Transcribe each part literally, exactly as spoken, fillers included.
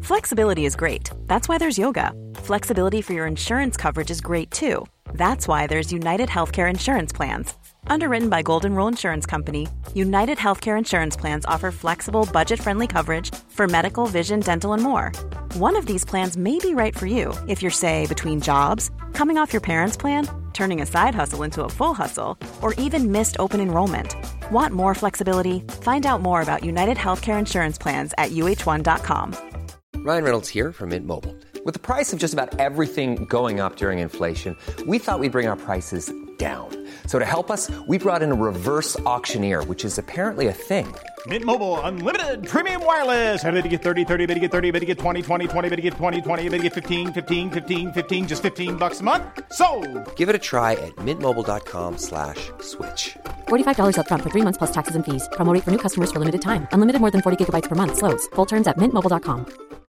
Flexibility is great. That's why there's yoga. Flexibility for your insurance coverage is great too. That's why there's United Healthcare Insurance Plans. Underwritten by Golden Rule Insurance Company, United Healthcare Insurance Plans offer flexible, budget-friendly coverage for medical, vision, dental, and more. One of these plans may be right for you if you're, say, between jobs, coming off your parents' plan, turning a side hustle into a full hustle, or even missed open enrollment. Want more flexibility? Find out more about United Healthcare Insurance Plans at U H one dot com. Ryan Reynolds here from Mint Mobile. With the price of just about everything going up during inflation, we thought we'd bring our prices down. So to help us, we brought in a reverse auctioneer, which is apparently a thing. Mint Mobile Unlimited Premium Wireless. How to get thirty, thirty, how to get thirty, how to get twenty, twenty, twenty, how to get twenty, twenty, how to get fifteen, fifteen, fifteen, fifteen, just fifteen bucks a month? Sold! Give it a try at mintmobile.com slash switch. forty-five dollars up front for three months plus taxes and fees. Promo rate for new customers for limited time. Unlimited more than forty gigabytes per month. Slows full terms at mint mobile dot com.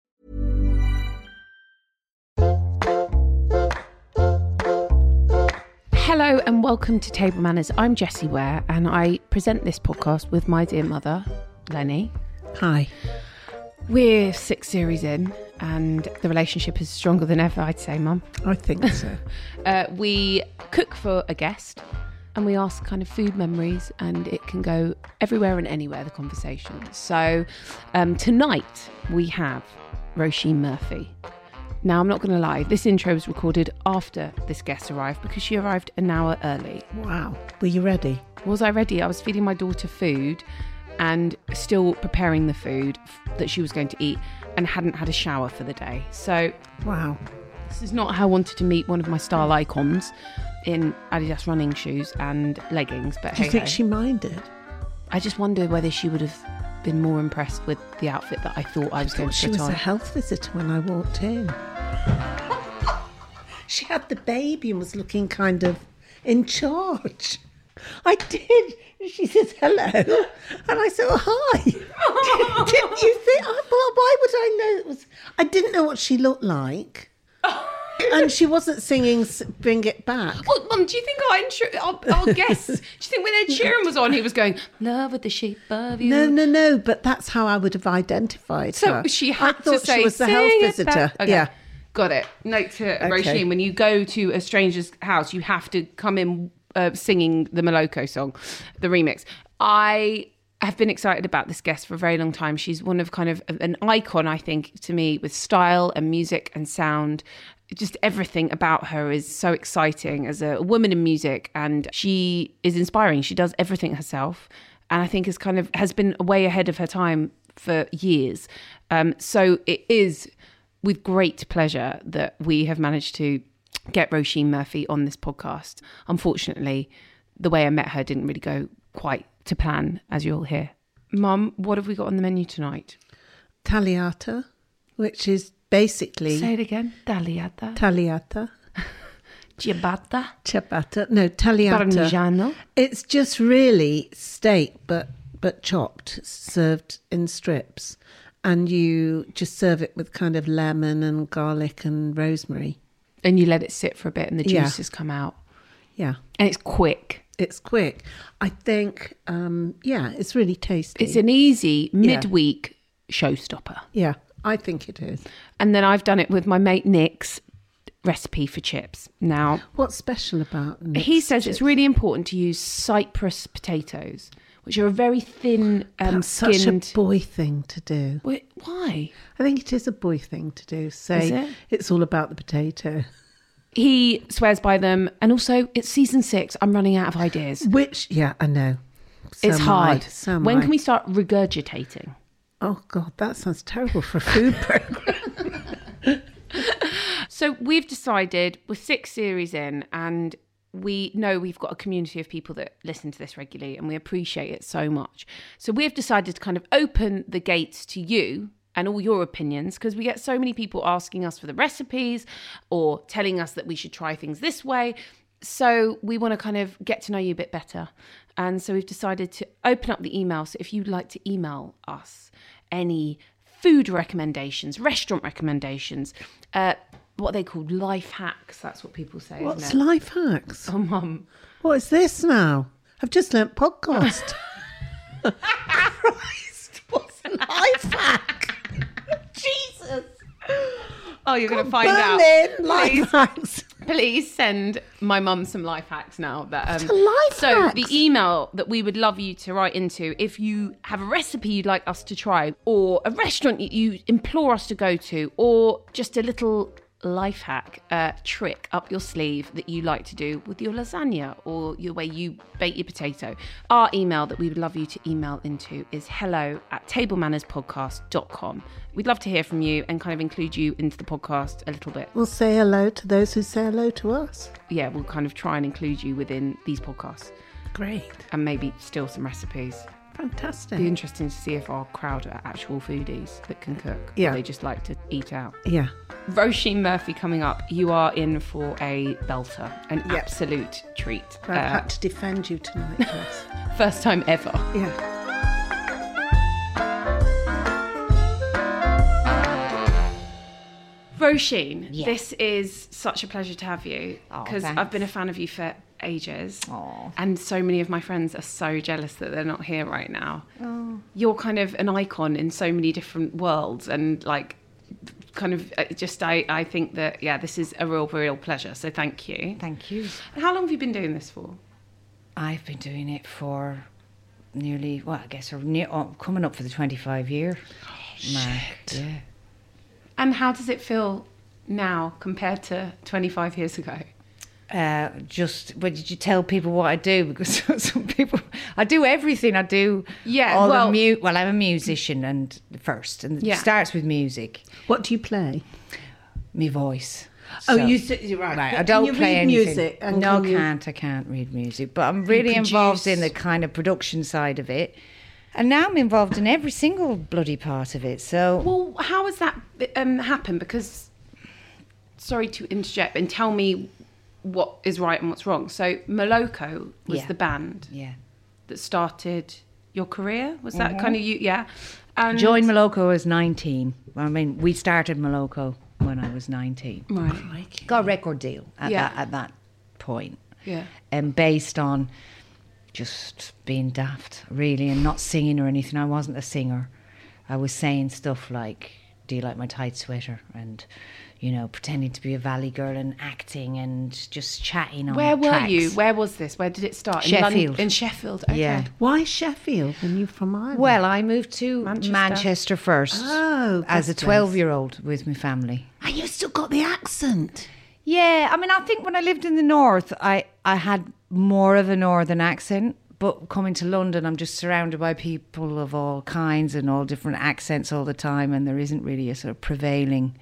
Hello and welcome to Table Manners. I'm Jessie Ware and I present this podcast with my dear mother, Lenny. Hi. We're six series in and the relationship is stronger than ever, I'd say, Mum. I think so. uh, we cook for a guest and we ask kind of food memories, and it can go everywhere and anywhere, the conversation. So um, tonight we have Roisin Murphy. Now, I'm not going to lie, this intro was recorded after this guest arrived because she arrived an hour early. Wow. Were you ready? Was I ready? I was feeding my daughter food and still preparing the food that she was going to eat and hadn't had a shower for the day. So, wow. This is not how I wanted to meet one of my style icons in Adidas running shoes and leggings. But Do you hey, think hey. she minded? I just wonder whether she would have been more impressed with the outfit that I thought I was I going thought to she put was on. a health visitor when I walked in. She had the baby and was looking kind of in charge. I did. She says hello, and I said, "Oh, hi." Didn't you think? I, well, why would I know it was? I didn't know what she looked like. And she wasn't singing Bring It Back. Well, Mum, do you think our, intro, our, our guests, do you think when Ed Sheeran was on, he was going, love with the shape of you? No, no, no, but that's how I would have identified So her. she had I thought to say, she was the "Sing health it visitor. back." Okay. Yeah. Got it. Note to Okay. Roisin, when you go to a stranger's house, you have to come in uh, singing the Moloko song, the remix. I have been excited about this guest for a very long time. She's one of kind of an icon, I think, to me, with style and music and sound. Just everything about her is so exciting as a woman in music, and she is inspiring. She does everything herself, and I think is kind of has been way ahead of her time for years. Um, so it is with great pleasure that we have managed to get Roisin Murphy on this podcast. Unfortunately, the way I met her didn't really go quite to plan, as you'll hear. Mum, what have we got on the menu tonight? Tagliata, which is basically... Say it again. Tagliata. Tagliata. Ciabatta. Ciabatta. No, tagliata. Parmigiano. It's just really steak, but but chopped, served in strips. And you just serve it with kind of lemon and garlic and rosemary. And you let it sit for a bit and the Yeah. juices come out. Yeah. And it's quick. It's quick. I think, um, yeah, it's really tasty. It's an easy midweek showstopper. Yeah, I think it is. And then I've done it with my mate Nick's recipe for chips. Now, what's special about Nick's he says chips? it's really important to use Cyprus potatoes, which are a very thin um, That's skinned. such a boy thing to do. Wait, why? I think it is a boy thing to do. Say Is it? It's all about the potato. He swears by them, and also it's season six. I'm running out of ideas. Which, yeah, I know. So it's am hard. I. So am when I. can we start regurgitating? Oh God, that sounds terrible for a food program. So we've decided we're six series in, and we know we've got a community of people that listen to this regularly, and we appreciate it so much. So we've decided to kind of open the gates to you and all your opinions, because we get so many people asking us for the recipes or telling us that we should try things this way. So we want to kind of get to know you a bit better. And so we've decided to open up the email. So if you'd like to email us any food recommendations, restaurant recommendations, uh, what they call life hacks, that's what people say, What's isn't it? life hacks? Oh, Mum. What is this now? I've just learnt podcast. Christ, what's a life hack? Jesus. Oh, you're going to find out. Berlin life Please. hacks. Please send my mum some life hacks now. That um, life so hacks? the email that we would love you to write into, if you have a recipe you'd like us to try, or a restaurant you- you implore us to go to, or just a little life hack uh, trick up your sleeve that you like to do with your lasagna or your way you bake your potato. Our email that we would love you to email into is hello at tablemannerspodcast dot com. We'd love to hear from you and kind of include you into the podcast a little bit. We'll say hello to those who say hello to us. Yeah, we'll kind of try and include you within these podcasts Great. and maybe steal some recipes. Fantastic. Be interesting to see if our crowd are actual foodies that can cook. Yeah. Or they just like to eat out. Yeah. Roisin Murphy coming up. You are in for a belter, an Yep. absolute treat. I've Uh, had to defend you tonight, Jess. first time ever. Yeah. Roisin, Yeah. this is such a pleasure to have you Oh, because thanks. I've been a fan of you for ages. Aw. And so many of my friends are so jealous that they're not here right now. Oh. You're kind of an icon in so many different worlds and like kind of uh, just I, I think that, yeah, this is a real, real pleasure. So thank you. Thank you. And how long have you been doing this for? I've been doing it for nearly, well, I guess, we're near, oh, coming up for the twenty-five year mark. Yeah. And how does it feel now compared to twenty-five years ago? Uh, just, but did you tell people what I do? Because some people, I do everything. I do Yeah, all well- the mu- well, I'm a musician and first, and Yeah. it starts with music. What do you play? My voice. Oh, So- you said you're right. Right, Can I don't you play read anything. music. And no, can you- can't. I can't read music. But I'm really involved in the produce? kind of production side of it. And now I'm involved in every single bloody part of it. So, Well, how has that um, happened? Because, sorry to interject, and tell me what is right and what's wrong. So, Moloko was Yeah. the band yeah. that started your career. Was that kind of you? Yeah. And Joined Moloko I was nineteen. I mean, we started Moloko when I was nineteen. Right. Got a record deal at, Yeah. that, at that point. Yeah. And based on just being daft, really, and not singing or anything. I wasn't a singer. I was saying stuff like, do you like my tight sweater? And, you know, pretending to be a valley girl and acting and just chatting on Where were tracks. you? Where was this? Where did it start? In Sheffield. Lon- in Sheffield. Okay. Yeah. Why Sheffield when you're from Ireland? Well, I moved to Manchester. Manchester, first Oh, as a good place. twelve-year-old with my family. and you still got the accent. Yeah, I mean, I think when I lived in the north, I, I had more of a northern accent. But coming to London, I'm just surrounded by people of all kinds and all different accents all the time, and there isn't really a sort of prevailing.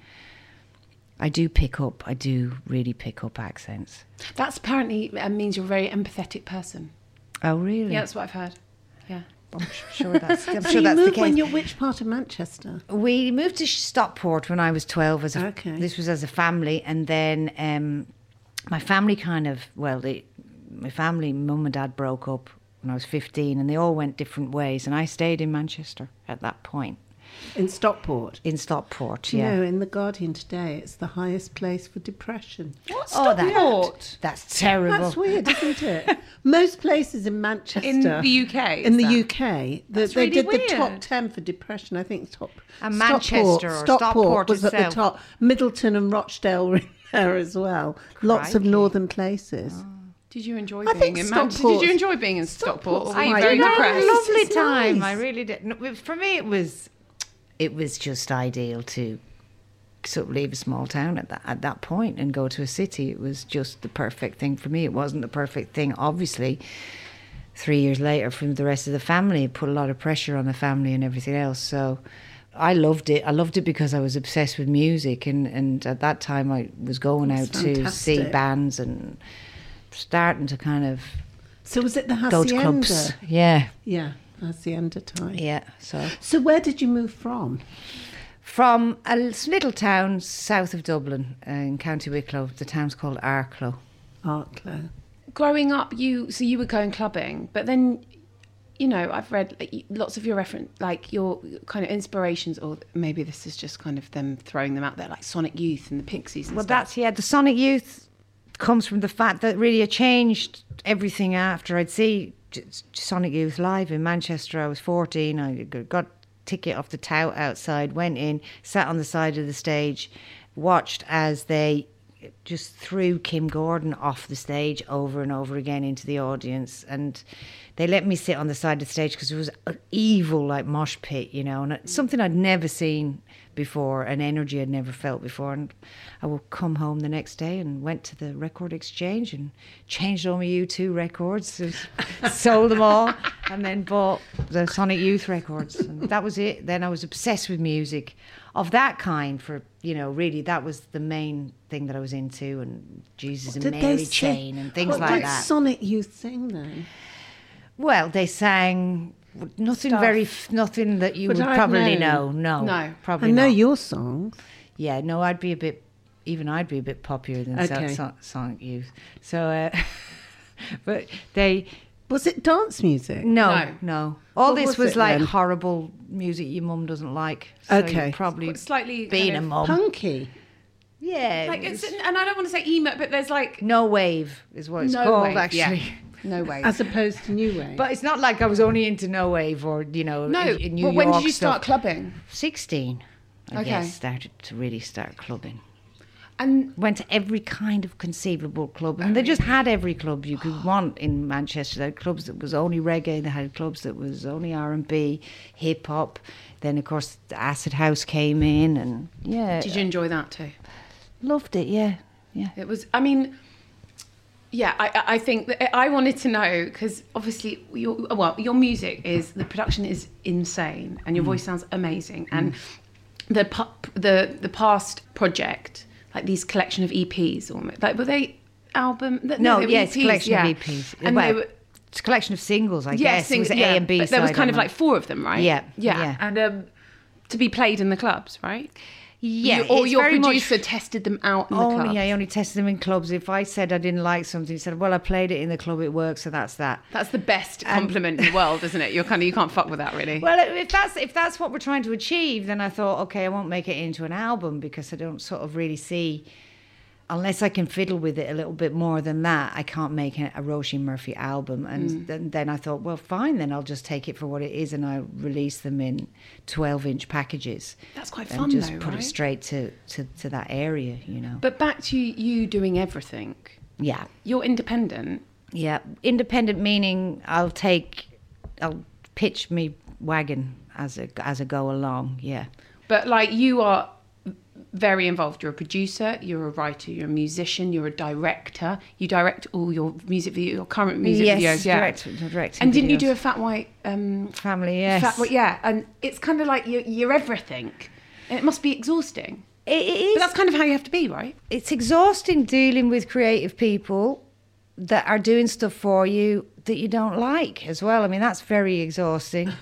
I do pick up, I do really pick up accents. That's apparently uh, means you're a very empathetic person. Oh, really? Yeah, that's what I've heard. Yeah. I'm sure that's, I'm So sure you that's the moved when case. you're which part of Manchester? We moved to Stockport when I was twelve. As a, Okay. This was as a family, and then um, my family kind of, well, they, my family, mum and dad broke up when I was fifteen, and they all went different ways, and I stayed in Manchester at that point, In Stockport. in Stockport, Do you yeah. know, in The Guardian today, it's the highest place for depression. What's Oh, that- Stockport? That's terrible. That's weird, isn't it? Most places in Manchester. In the U K, In is the that? U K. The, That's they really did the weird. top ten for depression. I think top. And Stockport- Manchester or Stockport Stockport was at the itself. top. Middleton and Rochdale were in there as well. Lots of Crikey. northern places. Did you enjoy I being think in Manchester? Stockport- Did you enjoy being in Stockport? Or were you I very did. depressed? Nice. Lovely It's time. nice. I really did. No, it- For me, it was, it was just ideal to sort of leave a small town at that at that point and go to a city. It was just the perfect thing for me. It wasn't the perfect thing, obviously. Three years later, from the rest of the family, it put a lot of pressure on the family and everything else. So, I loved it. I loved it because I was obsessed with music, and, and at that time, I was going That's out to see fantastic. bands and starting to kind of So was it the go to clubs. Hacienda? Yeah, Yeah, Hacienda time. yeah. So. So where did you move from? From a little town south of Dublin uh, in County Wicklow. The town's called Arklow. Arklow. Growing up, you so you were going clubbing, but then, you know, I've read like, lots of your reference, like your kind of inspirations, or maybe this is just kind of them throwing them out there, like Sonic Youth and the Pixies. And Well, stuff. that's, yeah, the Sonic Youth comes from the fact that really it changed everything after I'd see J- Sonic Youth live in Manchester. I was fourteen. I got ticket off the tout outside, went in, sat on the side of the stage, watched as they just threw Kim Gordon off the stage over and over again into the audience. And they let me sit on the side of the stage because it was an evil, like, mosh pit, you know, and something I'd never seen before, an energy I'd never felt before. And I would come home the next day and went to the record exchange and changed all my U two records, sold them all, and then bought the Sonic Youth records. And that was it. Then I was obsessed with music of that kind for, you know, really that was the main thing that I was into, and Jesus and Mary Chain and things like What that. did Sonic Youth sing then? Well, they sang nothing Stuff. very, nothing that you Would would I have probably known? know. No, No. probably I know not. your songs. Yeah, no, I'd be a bit, even I'd be a bit poppier than Okay. so, so, Sonic Youth. So, uh, but they, Was it dance music? no, No. no. All What this was was, it like then? horrible music your mum doesn't like. So Okay. you'd probably Slightly being kind a of mum. Punky. Yeah. Like it it's, was- and I don't want to say emo, but there's like no wave is what it's no called, wave, actually. yeah. No way. As opposed to New Wave. But it's not like I was only into no wave or, you know, no. in, in New Well, York when did you stuff. start clubbing? sixteen, I Okay. guess, started to really start clubbing. And Went to every kind of conceivable club, and they just had every club you could want in Manchester. They had clubs that was only reggae, they had clubs that was only R and B, hip hop. Then, of course, the Acid House came in, and yeah, did you enjoy that too? loved it. Yeah, yeah. It was. I mean, yeah. I I- I think that I wanted to know because obviously your well your music is the production is insane and your voice sounds amazing and the pu- the the past project, like these collection of E Ps almost, like were they album? th- No, they were yes, E Ps, collection yeah. of E Ps. And Well, they were. It's a collection of singles, I Yeah, guess. sing- it was yeah, A and B but there was side kind on of like them. four of them, right? Yeah, yeah, yeah. and um, to be played in the clubs, right? Yeah, You- or it's your very much- producer tested them out in the Only, clubs. I only tested them in clubs. If I said I didn't like something, he said, "Well, I played it in the club; it worked, so that's that." That's the best compliment in the world, isn't it? You're kind of you can't fuck with that, really. Well, if that's if that's what we're trying to achieve, then I thought, okay, I won't make it into an album because I don't sort of really see, unless I can fiddle with it a little bit more than that, I can't make a, a Roisin Murphy album. And Mm. then, then I thought, well, fine, then I'll just take it for what it is, and I release them in twelve-inch packages. That's quite and fun, just though, put right? it straight to, to, to that area, you know. But back to you doing everything. yeah. You're independent. Yeah, independent meaning I'll take, I'll pitch me wagon as I, as I go along, yeah. But like you are very involved. You're a producer, you're a writer, you're a musician, you're a director. You direct all your music videos, your current music Yes, videos, yeah. direct- directing and didn't you videos. do a Fat White um, Family, yes. Fat White, yeah. And it's kind of like you're, you're everything. And it must be exhausting. It, it is. But that's kind of how you have to be, right? It's exhausting dealing with creative people that are doing stuff for you that you don't like as well. I mean, that's very exhausting.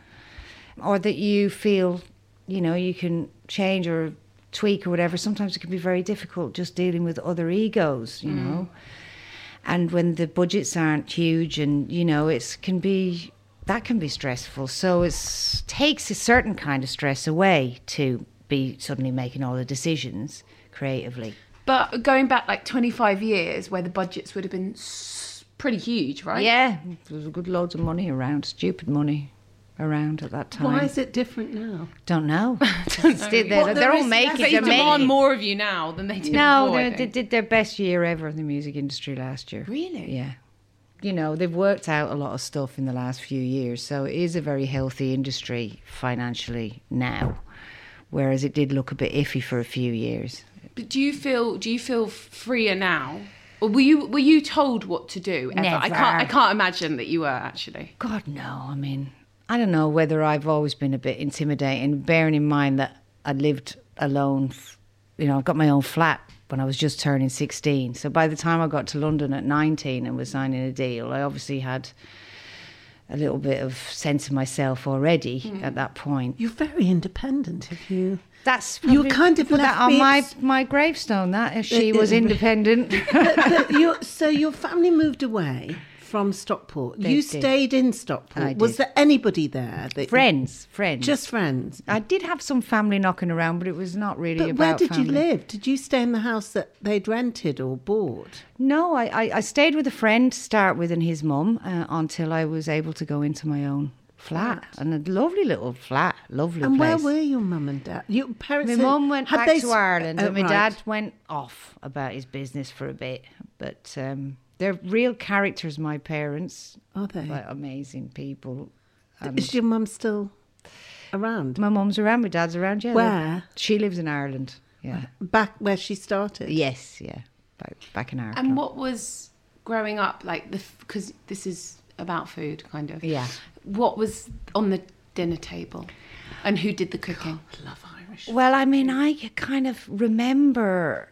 Or that you feel, you know, you can change or tweak or whatever. Sometimes it can be very difficult just dealing with other egos, you know. And when the budgets aren't huge and, you know, it can be, that can be stressful. So it takes a certain kind of stress away to be suddenly making all the decisions creatively. But going back like twenty-five years where the budgets would have been s- pretty huge, right? Yeah, there was good loads of money around, stupid money around at that time. Why is it different now? Don't know. It's still- they're What they're all is- making. They They're demand making. more of you now than they did No, before, I they, they think. did their best year ever in the music industry last year. Really? Yeah. You know, they've worked out a lot of stuff in the last few years, so it is a very healthy industry financially now, whereas it did look a bit iffy for a few years. But do you feel do you feel freer now? Or were you were you told what to do ever? I Never. can't I can't imagine that you were actually. God, no. I mean, I don't know whether I've always been a bit intimidating, bearing in mind that I lived alone. f- You know, I've got my own flat when I was just turning sixteen. So by the time I got to London at nineteen and was signing a deal, I obviously had a little bit of sense of myself already at that point. You're very independent, have you? That's You probably- kind of put left that on me my, ex- my gravestone, that if she Uh, uh, was independent. but, but you're, so your family moved away from Stockport. They you did. stayed in Stockport. I Was did. there anybody there? That Friends, friends. Just friends. I did have some family knocking around, but it was not really But about where did you family. live? Did you stay in the house that they'd rented or bought? No, I, I, I stayed with a friend to start with and his mum uh, until I was able to go into my own flat, and a lovely little flat, lovely And place. where were your mum and dad? Your parents. My had- mum went had back they to s- Ireland, oh, and my right. dad went off about his business for a bit. But um, they're real characters, my parents. Are they? Like amazing people. And Is your mum still around? my mum's around, my dad's around, yeah. Where? She lives in Ireland, yeah. Back where she started? Yes, yeah. Back, back in Ireland. And what was growing up like the because this is about food, kind of. Yeah. What was on the dinner table, and who did the cooking? Love Irish. Well, I mean, I kind of remember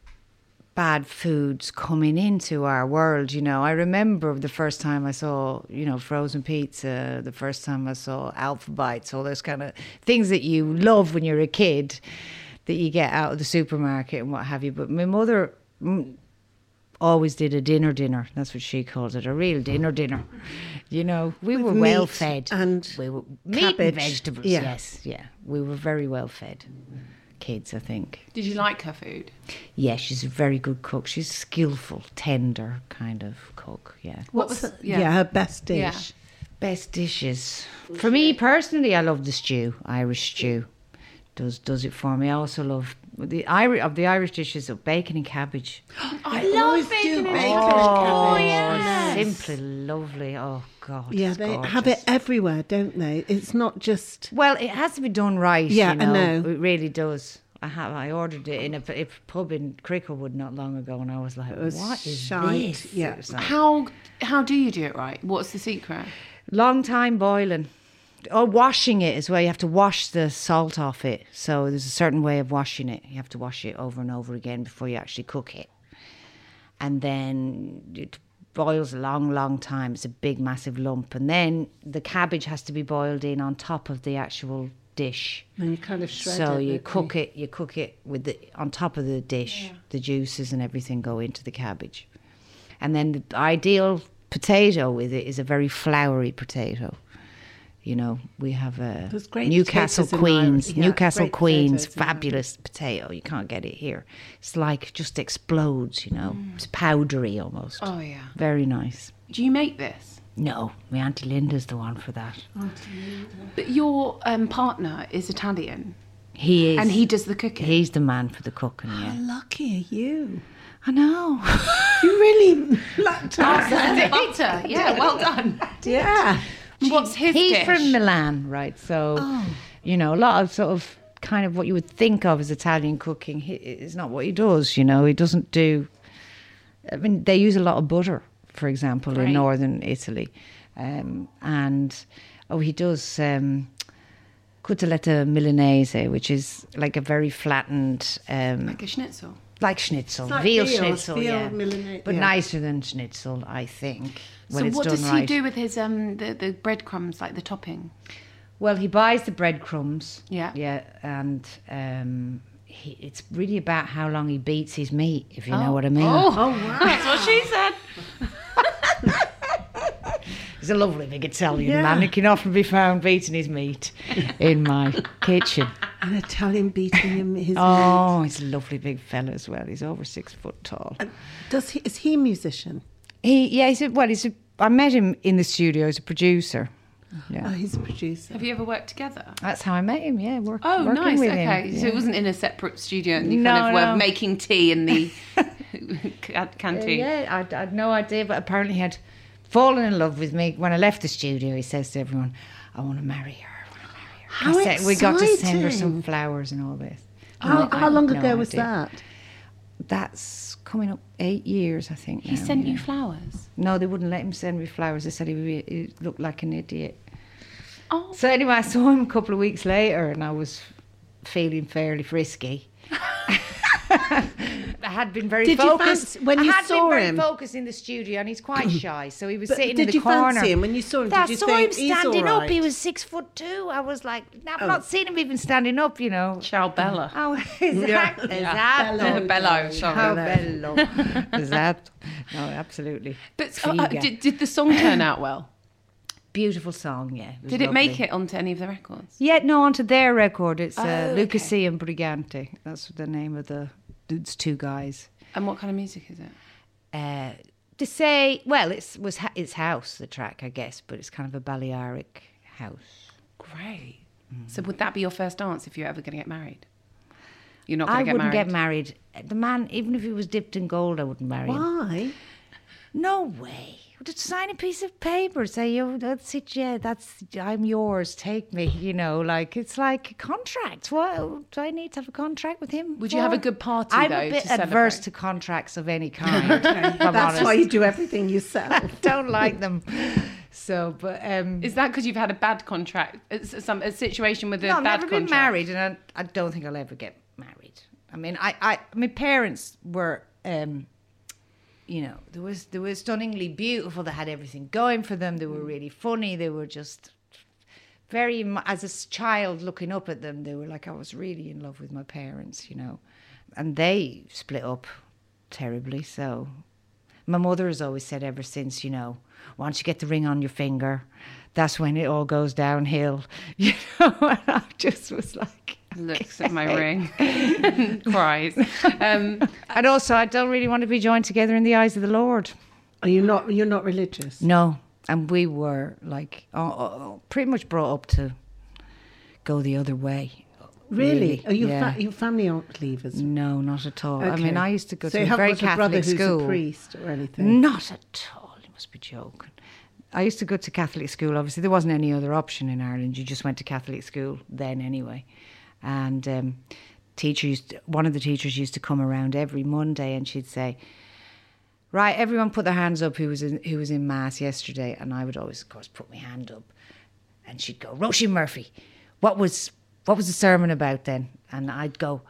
bad foods coming into our world, you know. I remember the first time I saw, you know, frozen pizza, the first time I saw Alpha Bites, all those kind of things that you love when you're a kid that you get out of the supermarket and what have you. But my mother mm, always did a dinner dinner. That's what she called it, a real dinner dinner. You know, we With were meat well fed. and we were meat cabbage. and vegetables, Yeah. yes, yeah. We were very well fed kids, I think. Did you like her food? Yeah, she's a very good cook. She's a skillful, tender kind of cook, yeah. What What's was her- yeah. yeah. her best dish? Yeah. Best dishes. For me personally, I love the stew, Irish stew. Does does it for me. I also love the Irish of the Irish dishes of bacon and cabbage. I always love do bacon and bacon cabbage. and Oh cabbage. yes. Simply lovely. Oh God. Yeah, it's they gorgeous. have it everywhere, don't they? It's not just. Well, it has to be done right. Yeah, you I know? know. It really does. I have. I ordered it in a, a pub in Cricklewood not long ago, and I was like, was "What is shite, this?" yeah. It was like, How how do you do it right? What's the secret? long time boiling. Or washing it as well. You have to wash the salt off it. So there's a certain way of washing it. You have to wash it over and over again before you actually cook it. And then it boils a long, long time. It's a big, massive lump. And then the cabbage has to be boiled in on top of the actual dish. And you kind of shred So it. you don't cook it. You cook it with the on top of the dish. The juices and everything go into the cabbage. And then the ideal potato with it is a very floury potato. You know, we have a There's great Newcastle potatoes in Queens, Ireland. Yeah, Newcastle great Queens, potatoes in Ireland. fabulous potato. You can't get it here. It's like just explodes, you know. It's powdery almost. Oh yeah. Very nice. Do you make this? No, my Auntie Linda's the one for that. But your um, partner is Italian, He is. and he does the cooking. He's the man for the cooking, How yeah. lucky are you? I know. You really lucked out. butter. Yeah, well done. Yeah. What's his He's dish? from Milan, right? So, Oh. you know, a lot of sort of kind of what you would think of as Italian cooking he, is not what he does, you know. He doesn't do... I mean, they use a lot of butter, for example, Great. in northern Italy. Um, and, oh, he does um, cotoletta milanese, which is like a very flattened... Um, Like a schnitzel. like schnitzel, It's like veal veal, schnitzel, veal yeah. Milanese, But yeah. nicer than schnitzel, I think, when So it's what done does right. he do with his um the, the breadcrumbs, like the topping? Well, he buys the breadcrumbs. Yeah. Yeah, and um, he, it's really about how long he beats his meat, if you know what I mean. Oh, wow. That's what she said. He's a lovely big Italian Yeah. man. He can often be found beating his meat in my kitchen. An Italian beating him his meat. Oh, he's a lovely big fella as well. He's over six foot tall. Does he? Is he a musician? He, yeah, he's a, well, he's a, I met him in the studio as a producer. Yeah. Oh, he's a producer. Have you ever worked together? That's how I met him, yeah. Work, Oh, working nice. with Okay, him. so yeah. it wasn't in a separate studio, and you No, kind of were no. making tea in the ca- canteen. Yeah, I, I had no idea, but apparently he had fallen in love with me. When I left the studio, he says to everyone, I want to marry her. I want to marry her. How I said, we got to send her some exciting. flowers and all this. How, I how had long no ago was idea. that? That's coming up eight years, I think. He now, sent yeah. you flowers. No, they wouldn't let him send me flowers. They said he, would be, he looked like an idiot. Oh, So anyway, I saw him a couple of weeks later and I was feeling fairly frisky. I had been very Did you focused. fancy- when I you had saw been very him- focused in the studio, and he's quite shy, so he was But sitting did in the you corner. fancy him when you saw him? Did I you saw think, him "He's standing all up. He right"? was six foot two. I was like, I've Oh. not seen him even standing up. You know. Ciao Bella. Oh, exact, exactly. Bello, How sorry. bello. Esatto. No, absolutely. But uh, uh, Figa. did, did the song turn out well? Beautiful song, yeah. was Did it make lovely. it onto any of the records? Yeah, no, onto their record. It's uh, Oh, Lucas okay. C. and Brigante. That's the name of the. It's two guys. And what kind of music is it? Uh, to say, well, it's was ha- it's house the track, I guess, but it's kind of a Balearic house. Great. So would that be your first dance if you're ever going to get married? You're not I going to get wouldn't married? get married. The man, even if he was dipped in gold, I wouldn't marry him. Why? No way. Just sign a piece of paper, say, "Yo, that's it. Yeah, that's I'm yours. Take me." You know, like it's like a contract. What do I need to have a contract with him? Would you have a good party, I'm though, a bit to adverse celebrate? to contracts of any kind. if I'm That's honest. why you do everything yourself. Don't like them. So, but um, Is that because you've had a bad contract? It's some a situation with a no, I've bad never contract? been married, and I, I don't think I'll ever get married. I mean, I, I my parents were. Um, You know, there was they were stunningly beautiful. They had everything going for them. They were really funny. They were just very, mu- as a s- child looking up at them, they were like, I was really in love with my parents, you know. And they split up terribly. So my mother has always said ever since, you know, once you get the ring on your finger, that's when it all goes downhill. You know, and I just was like, Looks at my ring, cries. Um, and also, I don't really want to be joined together in the eyes of the Lord. Are you not? You're not religious? No, and we were like uh, uh, pretty much brought up to go the other way. Really? Are you? Yeah. Fa- your family aren't believers? No, not at all. I Okay. mean, I used to go so to you a haven't very got a brother Catholic who's school. a priest or anything? Not at all. You must be joking. I used to go to Catholic school. Obviously, there wasn't any other option in Ireland. You just went to Catholic school then, anyway. And um, teacher used to, one of the teachers used to come around every Monday, and she'd say, "Right, everyone, put their hands up who was in, who was in mass yesterday." And I would always, of course, put my hand up, and she'd go, "Roisin Murphy, what was what was the sermon about then?" And I'd go,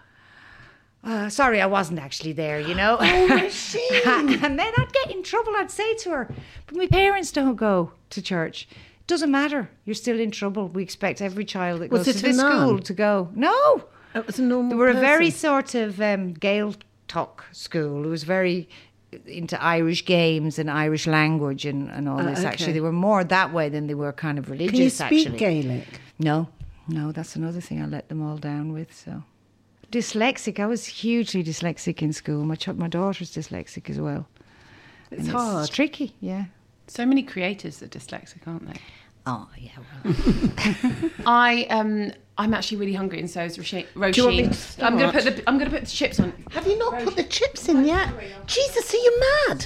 uh, "Sorry, I wasn't actually there, you know." Oh, Roisin. And then I'd get in trouble. I'd say to her, "But my parents don't go to church." Doesn't matter. You're still in trouble. We expect every child that Was goes it to a this nun? school to go. No, It was a normal. they were a very person. sort of um, Gaeltacht school. It was very into Irish games and Irish language and, and all Ah, this. Actually, okay. they were more that way than they were kind of religious. Can you speak actually, Gaelic? no, no. That's another thing I let them all down with. So dyslexic. I was hugely dyslexic in school. My ch- my daughter's dyslexic as well. It's And hard. It's tricky. Yeah. so many creators are dyslexic, aren't they? Oh yeah. Well. I um I'm actually really hungry, and so is Roisin. Do you want me to I'm gonna start? put the I'm gonna put the chips on. Have you not put the chips in yet? Jesus, are you mad?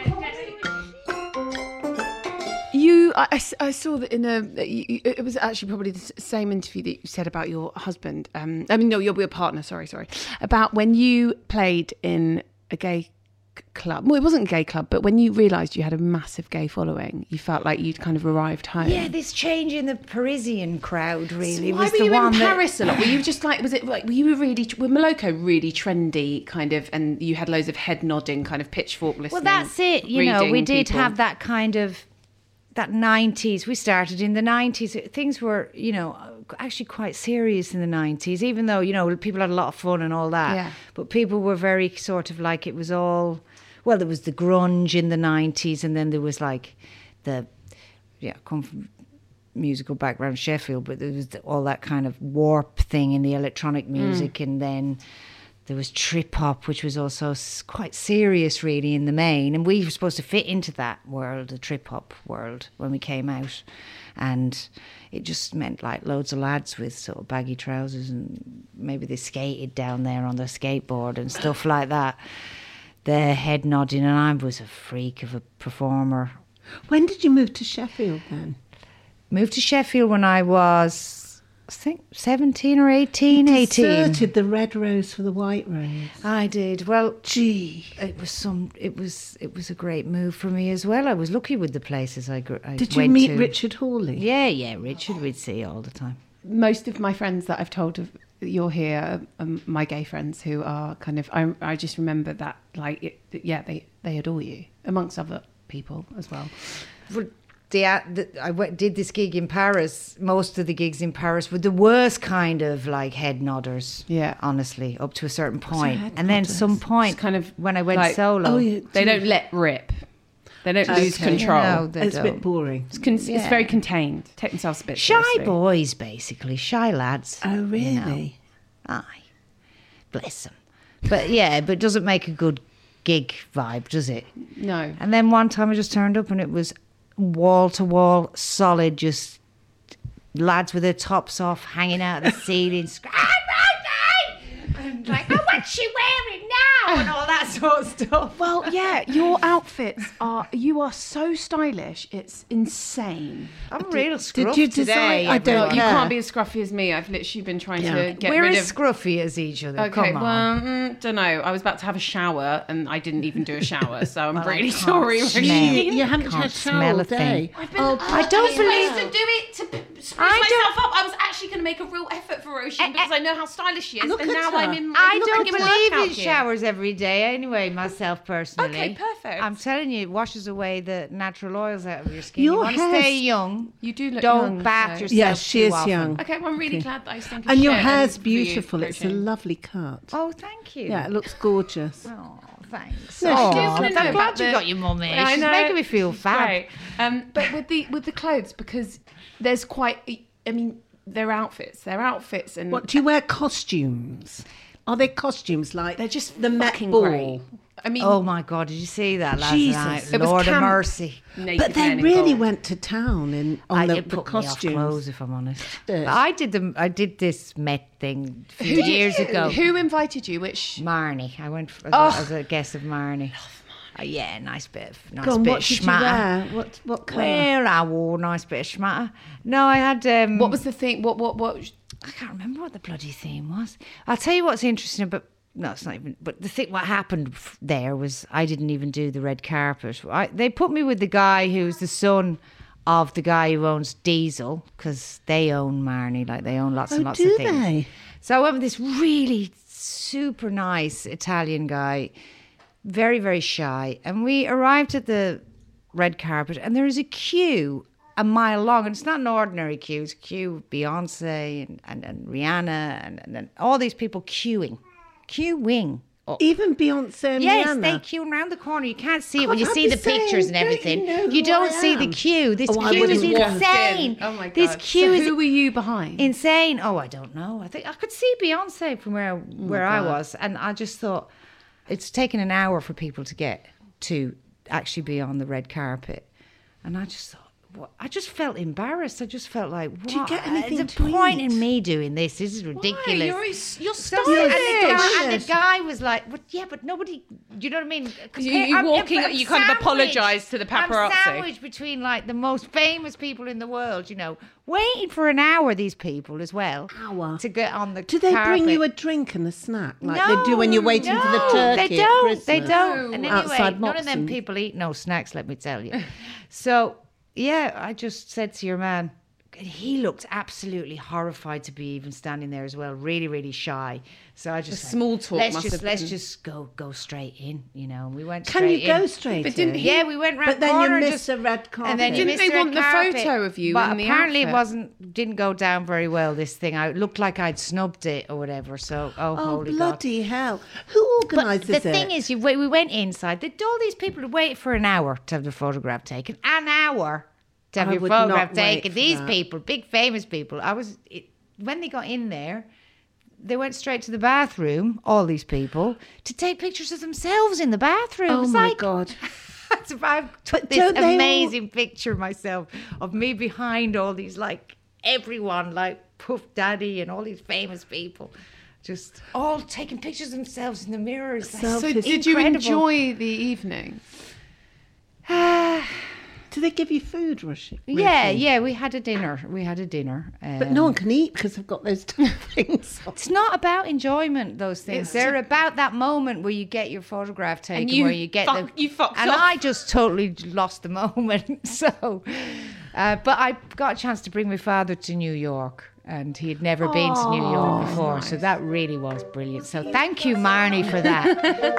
You, I, I s- I saw that in a. you- you- It was actually probably the s- same interview that you said about your husband. Um, I mean, no, your your partner. Sorry, sorry. About when you played in a gay c- club. Well, it wasn't a gay club, but when you realised you had a massive gay following, you felt like you'd kind of arrived home. Yeah, this change in the Parisian crowd really Why was were the you one in that- Paris a lot? Were you just like, was it like, were you really, were Moloko really trendy kind of, and you had loads of head nodding, kind of pitchfork listening? Well, that's it. You know, reading we did people? have that kind of that nineties. We started in the nineties. Things were, you know, actually quite serious in the nineties, even though, you know, people had a lot of fun and all that. Yeah. But people were very sort of like, it was all, well, there was the grunge in the nineties, and then there was like the, yeah, I come from musical background, Sheffield, but there was the, all that kind of warp thing in the electronic music, Mm. and then there was trip hop, which was also s- quite serious, really, in the main. And we were supposed to fit into that world, the trip hop world, when we came out. And it just meant like loads of lads with sort of baggy trousers, and maybe they skated down there on their skateboard and stuff like that. Their head nodding, and I was a freak of a performer. When did you move to Sheffield then? Moved to Sheffield when I was, I think, seventeen or eighteen. eighteen. Deserted the red rose for the white rose. I did. Well, Gee. it was some. It was. It was a great move for me as well. I was lucky with the places I, gr- I Did you went meet to. Richard Hawley? Yeah, yeah, Richard we'd see all the time. Most of my friends that I've told of you're here, are, um, my gay friends who are kind of, I, I just remember that, like, it, yeah, they, they adore you, amongst other people as well. Well, the, uh, the, I went, did this gig in Paris. Most of the gigs in Paris were the worst kind of like head nodders. Yeah. honestly, up to a certain point, head and then nodders? some point, It's kind of when I went like- solo. Oh, yeah. They don't let rip. They don't lose Okay. control. No, they It's a don't. bit boring. It's, con- it's Yeah. very contained. Take themselves a bit Shy seriously. boys, basically, shy lads. Oh, you know. really? Aye, bless them. But yeah, but it doesn't make a good gig vibe, does it? No. And then one time I just turned up and it was wall to wall, solid, just lads with their tops off, hanging out of the ceiling, screaming, and like, oh, what's she wearing now? And all that sort of stuff. Well, yeah, your outfits are, you are so stylish. It's insane. I'm real scruffy you design- today. I don't Well, you care. can't be as scruffy as me. I've literally been trying Yeah. to get We're rid as of... scruffy as each other. Okay, Come well, on. mm, don't know. I was about to have a shower and I didn't even do a shower, so I'm Well, I really can't sorry. smell. Roisin. You haven't Can't had smell shower all a thing. day. I've been, Oh, I don't was believe- supposed to do it to p- spruce I myself don't- up. I was actually going to make a real effort for Roisin because I know how stylish she is, Look and at now her. I'm in. My, I look, don't I'm in believe workout in gear. showers every day anyway, myself personally. Okay, perfect. I'm telling you, it washes away the natural oils out of your skin. Your you want to hair's- stay young. You do look Don't young, bath so- yourself Yeah, she too is often. young. Okay, well, I'm really glad that I think. And your shit hair's for you, beautiful. It's a Roisin. lovely cut. Oh, thank you. Yeah, it looks gorgeous. Oh, thanks. No, oh, she do wanna I'm know glad about you the- got your mum here. I She's know, making me feel she's fab. great. Um, but with the with the clothes, because there's quite. I mean, they're outfits. They're outfits, and What do you wear? Costumes? Are they costumes like they're just the Met fucking Ball? great. I mean, Oh my God! Did you see that last Jesus. night? It was Lord of camp. mercy. naked But they men in really gold. went to town in on I, the, it the put me off costumes. clothes, if I'm honest. Did. I did them. I did this Met thing a few Who did years you? ago. Who invited you? Which Marnie. I went for, as, Oh. a, as a guest of Marnie. Uh, yeah, nice bit of nice Go on, bit what of did you schmatter. wear? What what colour? Well, I wore a nice bit of schmatter. No, I had. Um, what was the thing? What what what? I can't remember what the bloody theme was. I'll tell you what's interesting, but no, it's not even. But the thing, what happened f- there was I didn't even do the red carpet. I, they put me with the guy who's the son of the guy who owns Diesel, because they own Marnie, like they own lots Oh, and lots do of things. they? So I went with this really super nice Italian guy, very very shy, and we arrived at the red carpet, and there is a queue a mile long, and it's not an ordinary queue. It's a queue of Beyonce and, and, and Rihanna and, and, and all these people queuing, queuing. up. Even Beyonce and Yes, Rihanna. they queuing around the corner. You can't see it God, when you I'd see be the pictures saying, and don't you everything. know You who don't I see the am? queue. This Oh, I queue is wouldn't walk insane. Oh my god! This queue so is who were you behind? insane. Oh, I don't know. I think I could see Beyonce from where where I was, and I just thought it's taken an hour for people to get to actually be on the red carpet, and I just thought. What, I just felt embarrassed. I just felt like, what? you get anything the to point eat? in me doing this? This is ridiculous. You're you're So- stylish. and, the guy, and Stylish. the guy was like, "But yeah, but nobody." You know what I mean? You- you I'm- walking- I'm you kind of sandwiched- apologise to the paparazzi. I'm sandwiched between like the most famous people in the world. You know, waiting for an hour. These people as well. Hour. To get on the. Do they bring carpet. you a drink and a snack like no, they do when you're waiting no, for the turkey? They at don't. They Christmas? don't. And anyway, Outside none of them Moxon's. people eat no snacks. Let me tell you. So yeah, I just said to your man. He looked absolutely horrified to be even standing there as well. Really, really shy. So I just The said, small talk Let's must just have let's been- just go go straight in. You know, and we went. Can straight you go in. straight But didn't in? he- Yeah, we went round But then the you corner and miss just, the red carpet. and then you Didn't missed they the red want the carpet. photo of you But in the apparently it outfit? wasn't didn't go down very well. This thing, I it looked like I'd snubbed it or whatever. So oh, Oh, holy God. bloody hell. Who But organises the it? thing is, you, we went inside. The, all these people had waited for an hour to have their photograph taken. An hour to have I your would photograph not wait taken. for These that. people, big famous people. I was it, when they got in there. They went straight to the bathroom. All these people to take pictures of themselves in the bathroom. Oh It's my like, God. I took But this don't they all- amazing picture of myself of me behind all these like everyone like Puff Daddy and all these famous people. Just all taking pictures of themselves in the mirrors. Like, So So It's did you incredible. enjoy the evening? Do they give you food, Rushi? Yeah, yeah, we had a dinner. We had a dinner. Um, But no one can eat because they've got those things on. It's not about enjoyment, those things. It's They're to- about that moment where you get your photograph taken, you where you get fuck- the. you fucked and off. I just totally lost the moment. So, uh, but I got a chance to bring my father to New York, and he had never been to New York before. So that really was brilliant. So thank you, Marnie, for that.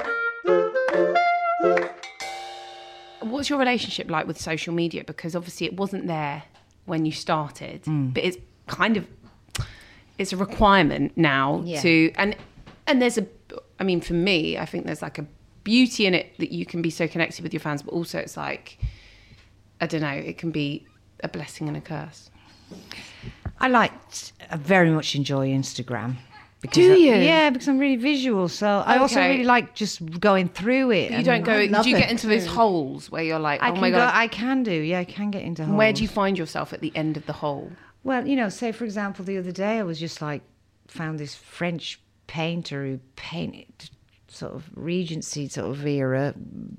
What's your relationship like with social media? Because obviously it wasn't there when you started, Mm. but it's kind of it's a requirement now Yeah. to and and there's a I mean for me I think there's like a beauty in it that you can be so connected with your fans, but also it's like I don't know, it can be a blessing and a curse. I like, I very much enjoy Instagram. Because Do I- you? yeah, because I'm really visual. So I also Okay. really like just going through it. You and don't go. I love Do you it get into those too. holes where you're like, I oh can my go, god? I can do. Yeah, I can get into holes. Where do you find yourself at the end of the hole? Well, you know, say for example, the other day I was just like, found this French painter who painted sort of Regency sort of era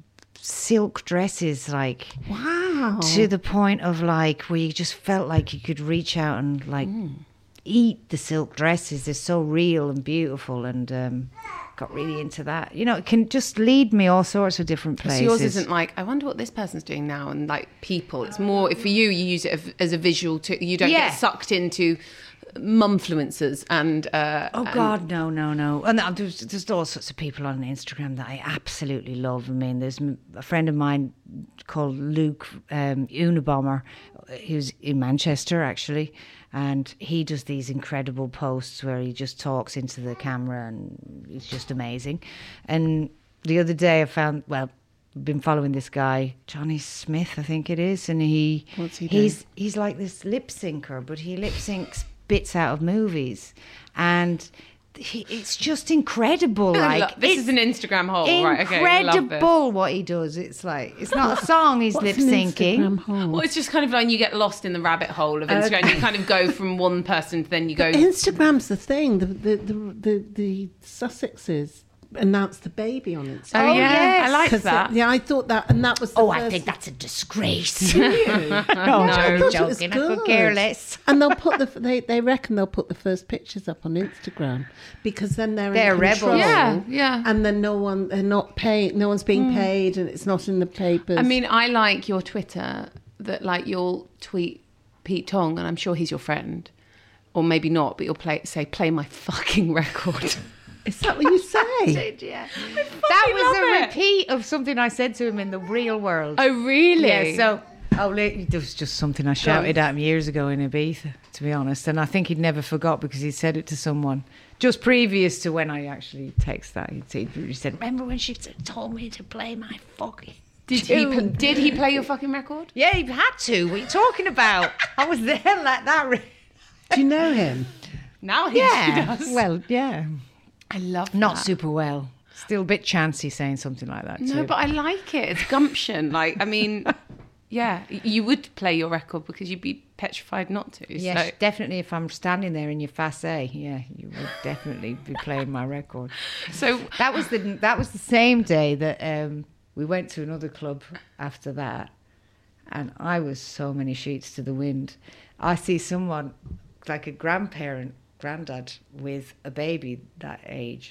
silk dresses, like Wow. to the point of like where you just felt like you could reach out and like mm. eat the silk dresses. They're so real and beautiful, and um, got really into that. You know, it can just lead me all sorts of different places. So yours isn't like, I wonder what this person's doing now, and like people. It's more, for you, you use it as a visual too. You don't Yeah. get sucked into mumfluencers and uh oh and- god no no no and there's, there's all sorts of people on Instagram that I absolutely love. I mean, there's a friend of mine called Luke um, Unabomber, who's in Manchester actually, and he does these incredible posts where he just talks into the camera, and it's just amazing. And the other day I found, well, I've been following this guy, Johnny Smith, I think it is, and he What's he doing? he's he's like this lip syncer, but he lip syncs bits out of movies, and he, it's just incredible. Like this is an Instagram hole, right? Okay, I love this. incredible what he does. It's like, it's not a song he's lip What's an syncing. Instagram hole? Well, it's just kind of like you get lost in the rabbit hole of Instagram. Okay. You kind of go from one person to then you go. Instagram's the thing. The the the the, the Sussexes announced the baby on Instagram. Oh, yeah, yes. I like 'Cause that. it- yeah, I thought that, and that was. The Oh, first, I think that's a disgrace. no, no, I thought it was joking. I could care less. And they'll put the they they reckon they'll put the first pictures up on Instagram because then they're They're in rebels. control. Yeah, yeah. And then no one they're not paying. No one's being paid, and it's not in the papers. I mean, I like your Twitter that like you'll tweet Pete Tong, and I'm sure he's your friend, or maybe not, but you'll play say play my fucking record. is that what you say? Yeah. That was love a it. repeat of something I said to him in the real world. Oh, really? Yeah, so oh, li- there was just something I shouted at him years ago in Ibiza, to be honest, and I think he'd never forgot because he said it to someone just previous to when I actually text that. He'd said, he said, "Remember when she told me to play my fucking." Did he tune?" did he play your fucking record? Yeah, he had to. What are you talking about? I was there like that. re- Do you know him? Now he, Yeah. he does. Well, yeah. I love Not that. super well. Still a bit chancy saying something like that. No, too. but I like it. It's gumption. Like, I mean, yeah, you would play your record because you'd be petrified not to. Yes, so. definitely. If I'm standing there in your Fasse, yeah, you would definitely be playing my record. So That was the that was the same day that um, we went to another club after that, and I was so many sheets to the wind. I see someone like a grandparent, granddad with a baby that age,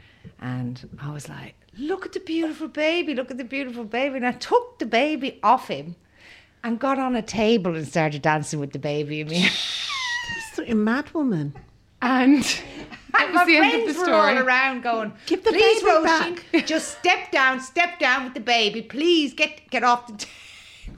and I was like, "Look at the beautiful baby! Look at the beautiful baby!" And I took the baby off him and got on a table and started dancing with the baby. I mean, It's like a mad woman. and that and was my the end friends of the were all story. around going, Give the "Please, baby Roisin, back." just step down, step down with the baby. Please get get off the table."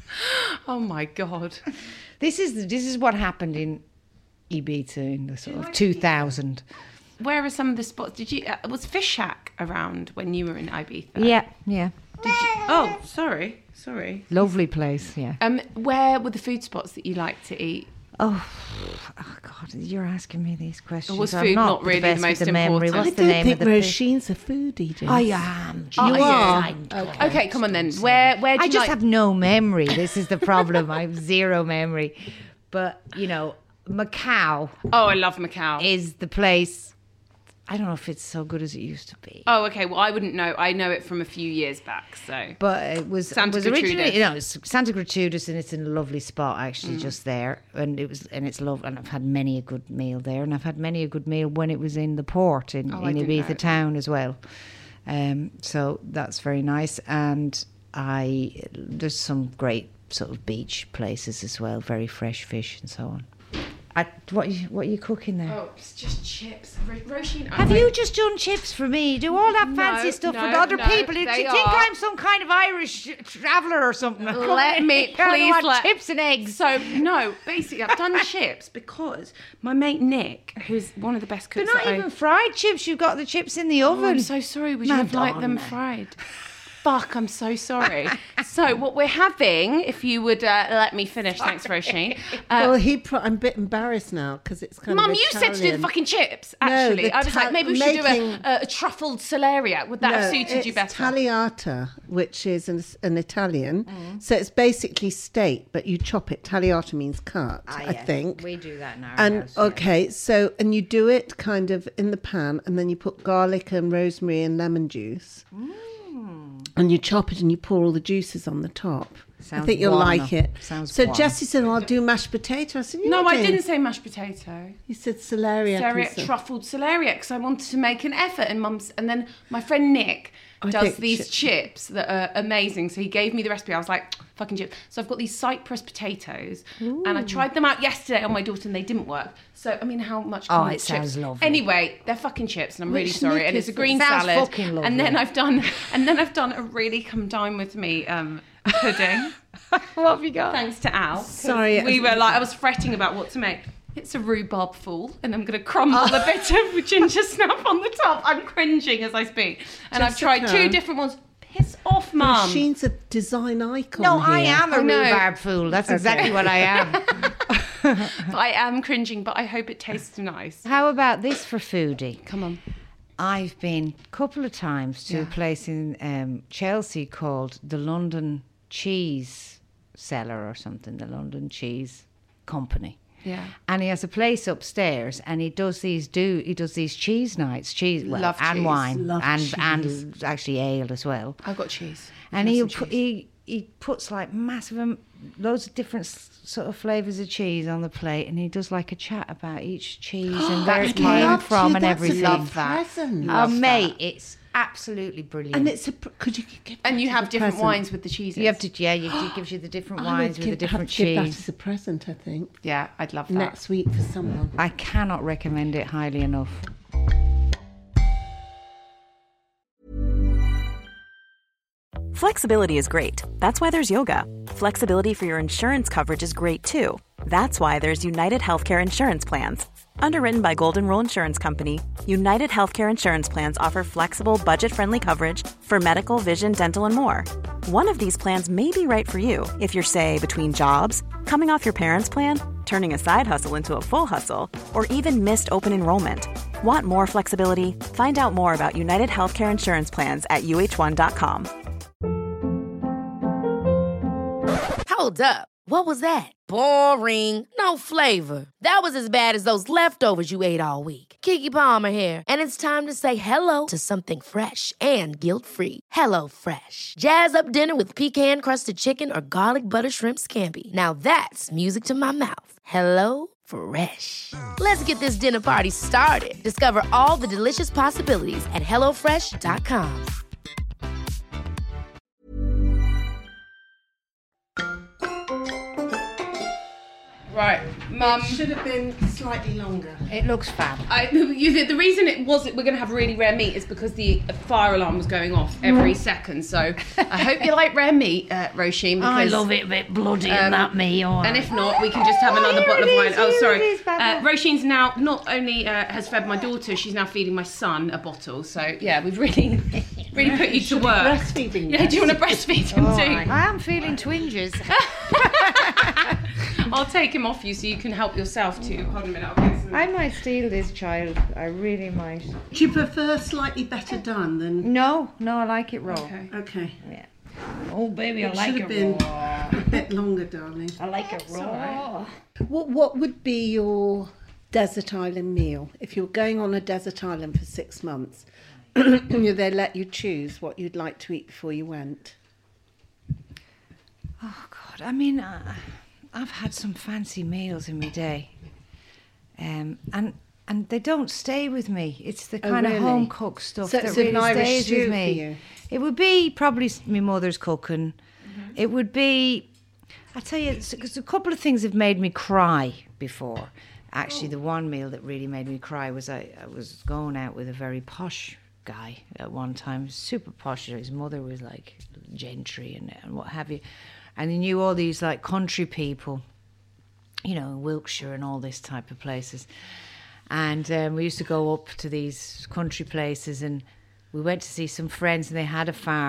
Oh my god! This is this is what happened in Ibiza in the sort of two thousand. Where are some of the spots? Did you uh, was Fish Shack around when you were in Ibiza? Yeah, yeah. Did you? Oh, sorry, sorry. Lovely place, yeah. Um, where were the food spots that you like to eat? Oh, oh God, you're asking me these questions. Was I'm food not the really the best with most the memory. important? What's I the don't name think of the place? Roisin's a foodie. Jess. I am. Oh, Jesus, yeah. I'm Okay. Okay, come on then. Where where do I you just like? have no memory. This is the problem. I have zero memory. But, you know, Macau Oh, I love Macau. is the place. I don't know if it's so good as it used to be. Oh, okay. Well, I wouldn't know. I know it from a few years back. So But it was, Santa it was originally, Gertrudis. you know, it's Santa Gertrudis, and it's in a lovely spot actually, Mm. just there, and it was, and it's love, and I've had many a good meal there, and I've had many a good meal when it was in the port in, Oh, I in didn't know. Ibiza town as well. Um, so that's very nice, and I there's some great sort of beach places as well, very fresh fish and so on. I, what are you, what are you cooking there? oh, it's just chips. Ro- Roisin, Have you just done chips for me? Do all that fancy No, stuff no, for the other no, people? Do you they think are- I'm some kind of Irish traveller or something? Let me I please want let chips and eggs. So no, basically, I've done chips because my mate Nick, who's one of the best They're cooks. not that even I, fried chips. You've got the chips in the Oh, oven. I'm so sorry. Would you have liked them Madonna. fried? fuck, I'm so sorry. So what we're having, if you would uh, let me finish, thanks, Roisin. Uh, well, he. Pro- I'm a bit embarrassed now because it's kind Mum, of you said to do the Italian. fucking chips, No, actually. the I was ta- like, maybe we should making- do a, a, a truffled celeriac. Would that No, have suited it's you better? tagliata, which is an, an Italian. So it's basically steak, but you chop it. Tagliata means cut, Ah, I yes. think. We do that in our And house, yeah. okay, so and you do it kind of in the pan, and then you put garlic and rosemary and lemon juice, Mm. and you chop it and you pour all the juices on the top. I Sounds think you'll buono. like it. Sounds so buono. Jessie said, well, "I'll do mashed potato." I said, "You're No, not I doing-" didn't say mashed potato. You said celeriac. and Celeriac, so- truffled celeriac, because I wanted to make an effort. And Mum's, and then my friend Nick I does think these chi- chips that are amazing. So he gave me the recipe. I was like, fucking chips. So I've got these Cyprus potatoes, and I tried them out yesterday on my daughter, and they didn't work. So I mean, how much? Oh, can it chips? sounds lovely. Anyway, they're fucking chips, and I'm really Which sorry. Nick And it's is a green it? Sounds salad. fucking lovely. And then I've done, and then I've done a really come dine with me um, pudding. What have you got? Thanks to Al. 'cause Sorry, we I- were like, I was fretting about what to make. It's a rhubarb fool, and I'm going to crumble a bit of ginger snap on the top. I'm cringing as I speak. And I've tried Jessica. two different ones. Piss off, Mum. Sheen's a design icon. No, I here. am a I know. rhubarb fool. That's exactly what I am. But I am cringing, but I hope it tastes nice. How about this for foodie? Come on. I've been a couple of times to a place in um, Chelsea called the London Cheese Cellar or something, the London Cheese Company. Yeah. And he has a place upstairs, and he does these do he does these cheese nights, cheese well, Love and cheese. wine, Love and cheese. and actually ale as well. I've got cheese. And Have he some put, cheese. he he puts like massive, um, loads of different s- sort of flavors of cheese on the plate, and he does like a chat about each cheese and where it I'd came love from to, and that's a everything. Love that. present. Oh, Love mate, that. it's absolutely brilliant. And it's a. pr- Could you give? And that you as have a different present? wines with the cheeses. you have to, yeah, you, it gives you the different I wines would with the give, have different to give that cheese. as a present, I think. Yeah, I'd love that. Next week for someone. I cannot recommend it highly enough. Flexibility is great. That's why there's yoga. Flexibility for your insurance coverage is great too. That's why there's United Healthcare Insurance Plans. Underwritten by Golden Rule Insurance Company, United Healthcare Insurance Plans offer flexible, budget-friendly coverage for medical, vision, dental, and more. One of these plans may be right for you if you're, say, between jobs, coming off your parents' plan, turning a side hustle into a full hustle, or even missed open enrollment. Want more flexibility? Find out more about United Healthcare Insurance Plans at U H one dot com. Hold up. What was that? Boring. No flavor. That was as bad as those leftovers you ate all week. Keke Palmer here, and it's time to say hello to something fresh and guilt-free. Hello Fresh. Jazz up dinner with pecan-crusted chicken or garlic butter shrimp scampi. Now that's music to my mouth. Hello Fresh. Let's get this dinner party started. Discover all the delicious possibilities at hello fresh dot com. Right, Mum. Should have been slightly longer. It looks fab. I, you, the reason it was we're going to have really rare meat is because the fire alarm was going off every second. So I hope you like rare meat, uh, Roisin. I because- love it a bit bloody Um, and that me. All And right. if not, we can just have another here bottle of it wine. is, Oh, here sorry. it is, Baba. Uh, Roisin's now not only uh, has fed my daughter, she's now feeding my son a bottle. So yeah, we've really, really put you to Should be work. breastfeeding Yeah, do you want to breastfeed him All too? right. I am feeling twinges. I'll take him off you so you can help yourself too. Hold on a minute. I'll get some. I might steal this child. I really might. Do you prefer slightly better done than? No, no, I like it raw. Okay. Okay. Yeah. Oh, baby, I It like should it have been raw. a bit longer, darling. I like it raw. What What would be your desert island meal if you were going on a desert island for six months? They let you choose what you'd like to eat before you went. Oh God, I mean, uh, I've had some fancy meals in my day, um, and and they don't stay with me. It's the Oh, kind of really? home cooked stuff So that it's an really Irish stays stew with for me. you? It would be probably s- my mother's cooking. Mm-hmm. It would be, I tell you, because a couple of things have made me cry before. Actually, Oh. the one meal that really made me cry was I, I was going out with a very posh guy at one time, super posh. His mother was like gentry and, and what have you. And he knew all these like country people, you know, Wiltshire and all this type of places. And um, we used to go up to these country places, and we went to see some friends, and they had a farm.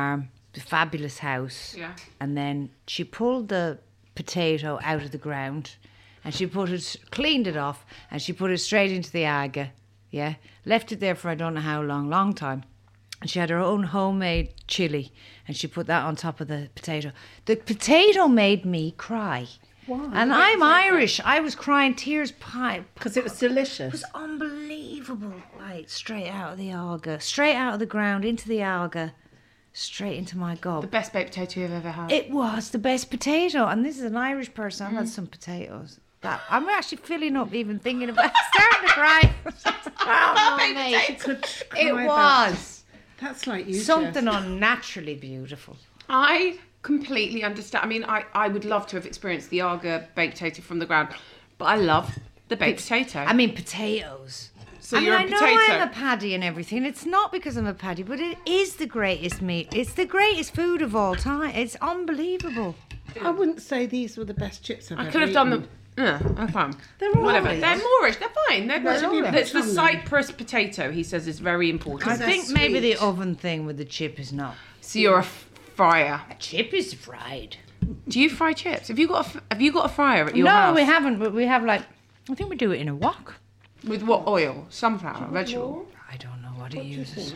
fabulous house. Yeah. And then she pulled the potato out of the ground and she put it, cleaned it off and she put it straight into the aga. Yeah. Left it there for I don't know how long, long time. And she had her own homemade chili and she put that on top of the potato. The potato made me cry. Why? And I'm Irish. I was crying tears pie. Because it was delicious. It was unbelievable. Like, straight out of the alga, straight out of the ground, into the alga, straight into my gob. The best baked potato you've ever had. It was the best potato. And this is an Irish person. I've Mm. had some potatoes. That I'm actually filling up even thinking about starting to cry. Oh, no, mate. You could cry It about- was. That's like you, Something Jess. unnaturally beautiful. I completely understand. I mean, I, I would love to have experienced the Aga baked potato from the ground, but I love the baked potato. I mean, potatoes. So I you're mean, a I potato. know I'm a paddy and everything. It's not because I'm a paddy, but it is the greatest meat. It's the greatest food of all time. It's unbelievable. I wouldn't say these were the best chips I've I ever could have done eaten. them. Yeah, I'm fine. They're Whatever. alright. They're Moorish. They're fine. They're, They're they're alright. It's the On them. Cyprus potato. He says is very important. I they're think maybe the sweet. oven thing with the chip is not. So you're a fryer. A chip is fried. Do you fry chips? Have you got a f- Have you got a fryer at your no, house? we haven't, but we have like, I think we do it in a wok. With what oil? Sunflower, vegetable. I don't know what it uses.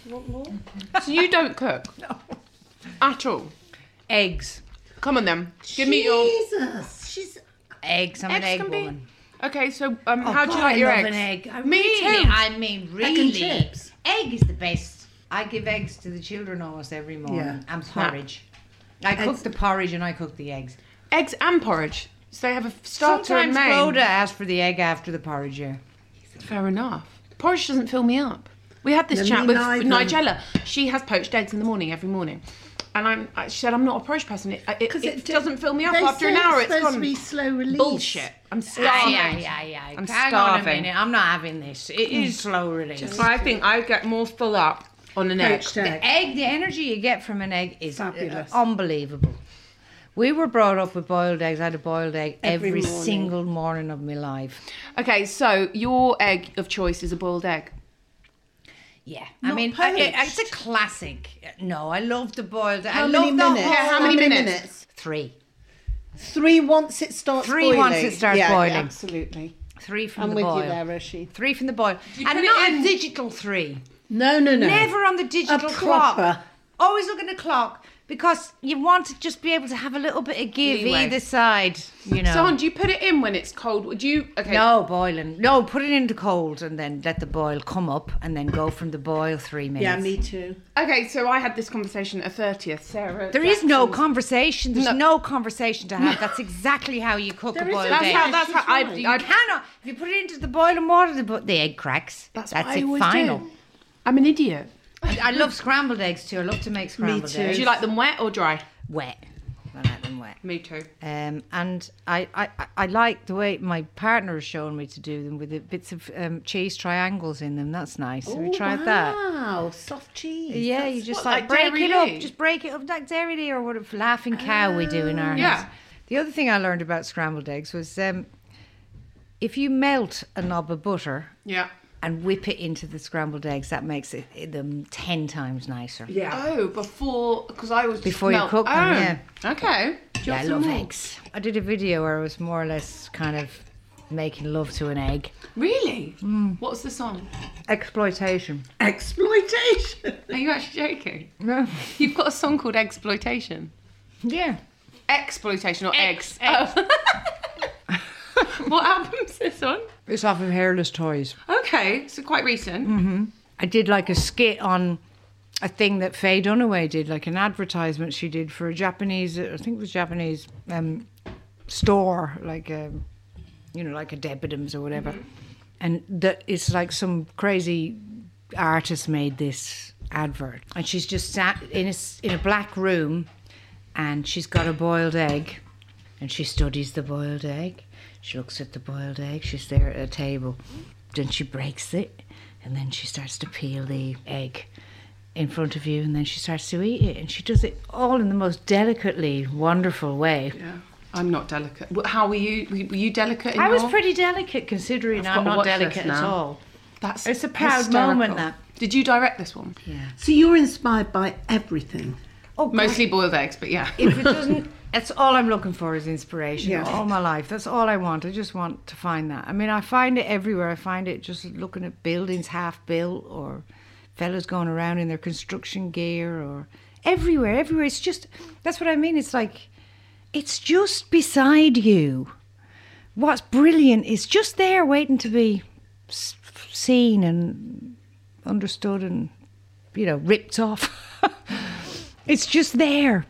So you don't cook? No. At all? Eggs. Come on then. Give me your Jesus, she's... Eggs. I'm an eggs. egg Can be. woman. Okay, so um, Oh, how do you God, like your I love eggs? an egg. I Me really, too. I mean, Egg really. and chips. Egg is the best. I give eggs to the children almost every morning. Yeah. And porridge. I cook the porridge and I cook the eggs. Eggs and porridge. So they have a starter and Sometimes main. Rhoda asks for the egg after the porridge, yeah. Fair enough. Porridge doesn't fill me up. We had this No, chat me with neither. Nigella. She has poached eggs in the morning every morning. And I'm, I- she said, I'm not a porridge person. It, it, it, it doesn't fill me up. They After say an hour, it's it's supposed gone. to be slow release. Bullshit. I'm Yeah, starving. yeah, yeah, yeah. I'm Hang on a starving. minute. I'm not having this. It is slow release. So I think I get more full up on an egg. Poached The egg. egg, the energy you get from an egg is uh, Fabulous. unbelievable. We were brought up with boiled eggs. I had a boiled egg every, Every morning. single morning of my life. Okay, so your egg of choice is a boiled egg. Yeah, I Not mean, I, it- poached. it's a classic. No, I love the boiled. How I many love the minutes? whole- Yeah, how many minutes? Three. Three once it starts Three boiling. once it starts yeah, boiling. Yeah, absolutely. Three from I'm the with boil. you there, Rishi. Three from the boil. you And put it not in- a digital three. No, no, no. Never on the digital A clock. proper. Always look at the clock because you want to just be able to have a little bit of give Leeway. either side, you know. So, on, do you put it in when it's cold? Would you? Okay. No, boiling. No, put it into cold and then let the boil come up and then go from the boil three minutes. Yeah, me too. Okay, so I had this conversation at thirtieth, Sarah. There is no Jackson's- conversation. There's No. no, conversation to have. That's exactly how you cook There a is boiled a- That's egg. how. That's She's how. I. right. you I cannot. If you put it into the boiling water, the, bo- the egg cracks. That's, That's what I it. always Final. do. I'm an idiot. I, I love scrambled eggs too. I love to make scrambled too. eggs. Do you like them wet or dry? Wet. I like them wet. Me too. Um, and I, I, I- I like the way my partner has shown me to do them with the bits of um, cheese triangles in them. That's nice. Have you Oh, tried that? Wow, soft cheese. Yeah, That's you just what, like, like break Dairy it up. Lee? Just break it up like Dairy Lee or what a laughing cow we do in our Yeah. house. The other thing I learned about scrambled eggs was um, if you melt a knob of butter Yeah. and whip it into the scrambled eggs, that makes it, it them ten times nicer. Yeah. Oh, before because I was just Before you melt- cook them, oh, yeah. Okay. Do you Yeah, I want some love more? eggs. I did a video where I was more or less kind of making love to an egg. Really? What's the song? Exploitation. Exploitation. Are you actually joking? No. You've got a song called Exploitation. Yeah. Exploitation or Ex- eggs? Oh. What album's this on? It's off of Hairless Toys. Okay, so quite recent. I did like a skit on a thing that Faye Dunaway did, like an advertisement she did for a Japanese, I think it was Japanese um, store, like a, you know, like a Debenhams or whatever. And that it's like some crazy artist made this advert, and she's just sat in a s- in a black room, and she's got a boiled egg, and she studies the boiled egg. She looks at the boiled egg. She's there at a table. Then she breaks it, and then she starts to peel the egg in front of you, and then she starts to eat it. And she does it all in the most delicately wonderful way. Yeah. I'm not delicate. Wh- How were you? Were were you delicate in I was your- pretty delicate considering I've I'm got to not watch this delicate at now. all. That's It's a proud hysterical. moment, that. Did you direct this one? Yeah. So you're inspired by everything. Oh, God. Mostly boiled eggs, but yeah. If it doesn't, that's all I'm looking for is inspiration. Yeah. All my life, that's all I want. I just want to find that. I mean, I find it everywhere. I find it just looking at buildings half built, or fellas going around in their construction gear, or everywhere, everywhere. It's just, that's what I mean. It's like, it's just beside you. What's brilliant is just there waiting to be s- seen and understood and, you know, ripped off. It's just there.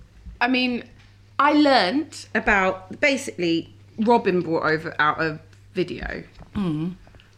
I mean, I learnt about, basically, Robin brought over out a video. Mm.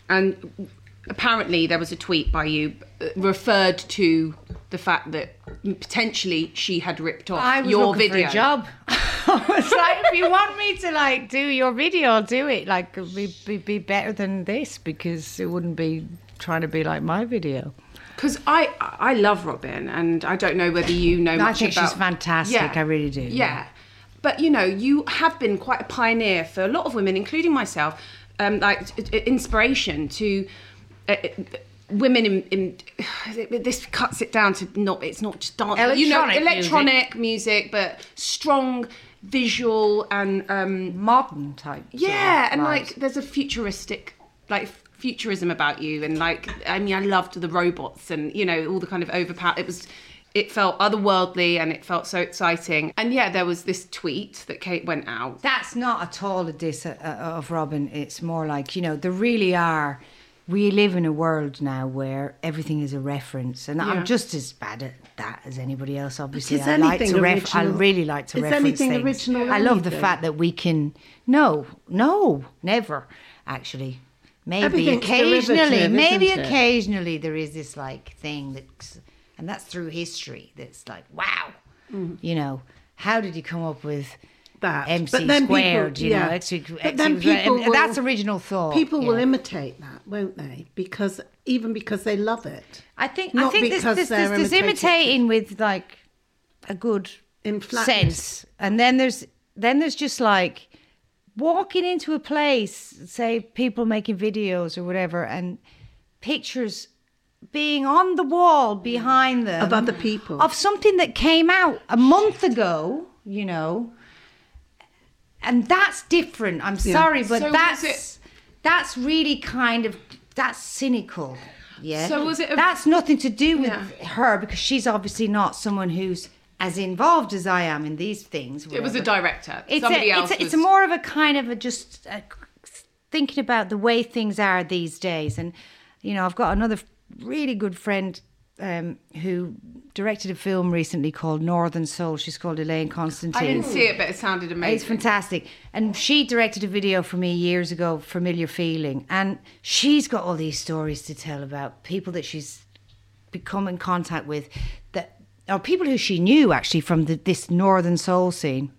And apparently there was a tweet by you referred to the fact that potentially she had ripped off I was your looking video. for a job. I was like, if you want me to like do your video, I'll do it. Like, it'd be, be, be better than this, because it wouldn't be trying to be like my video. Because I I love Robin, and I don't know whether you know No, much I think about... she's fantastic, I really do. Yeah. But, you know, you have been quite a pioneer for a lot of women, including myself, um, like inspiration to uh, women in, in... This cuts it down to not... It's not just dance. Electronic you know, music. electronic music, but strong visual and... Um, Modern type. yeah, sort of and vibes. like there's a futuristic... like futurism about you, and like I mean I loved the robots and, you know, all the kind of overpower. It was it felt otherworldly and it felt so exciting. And yeah, there was this tweet that Kate went out. That's not at all a diss uh, of Robin. It's more like, you know, there really are. We live in a world now where everything is a reference, and Yeah. I'm just as bad at that as anybody else. Obviously, Is I like anything to ref- I original? really like to Is reference anything things. original I love the anything? fact that we can. No, no, never actually. Maybe Everything's occasionally, derivative, maybe isn't it? occasionally there is this like thing that's, and that's through history. That's like, wow, Mm. you know, how did you come up with That. M C But then squared, people- you yeah. know, X, X, But then X- people and will- that's original thought. People will yeah. imitate that, won't they? Because even because they love it. I think Not I think there's, because there's, they're there's, there's imitating imitating with like a good In flatness. sense, and then there's then there's just like walking into a place, say people making videos or whatever, and pictures being on the wall behind them Of other people. of something that came out a month ago, you know, and that's different. I'm sorry, but So was that's it- that's really kind of that's cynical. Yeah. So was it a- That's nothing to do with Yeah. her, because she's obviously not someone who's as involved as I am in these things. It was a whatever. director. It's Somebody a, else it's, a, it's was... a more of a kind of a just uh thinking about the way things are these days. And, you know, I've got another really good friend um, who directed a film recently called Northern Soul. She's called Elaine Constantine. I didn't see it, but it sounded amazing. It's fantastic. And she directed a video for me years ago, Familiar Feeling. And she's got all these stories to tell about people that she's become in contact with, that or people who she knew actually from the, this Northern Soul scene,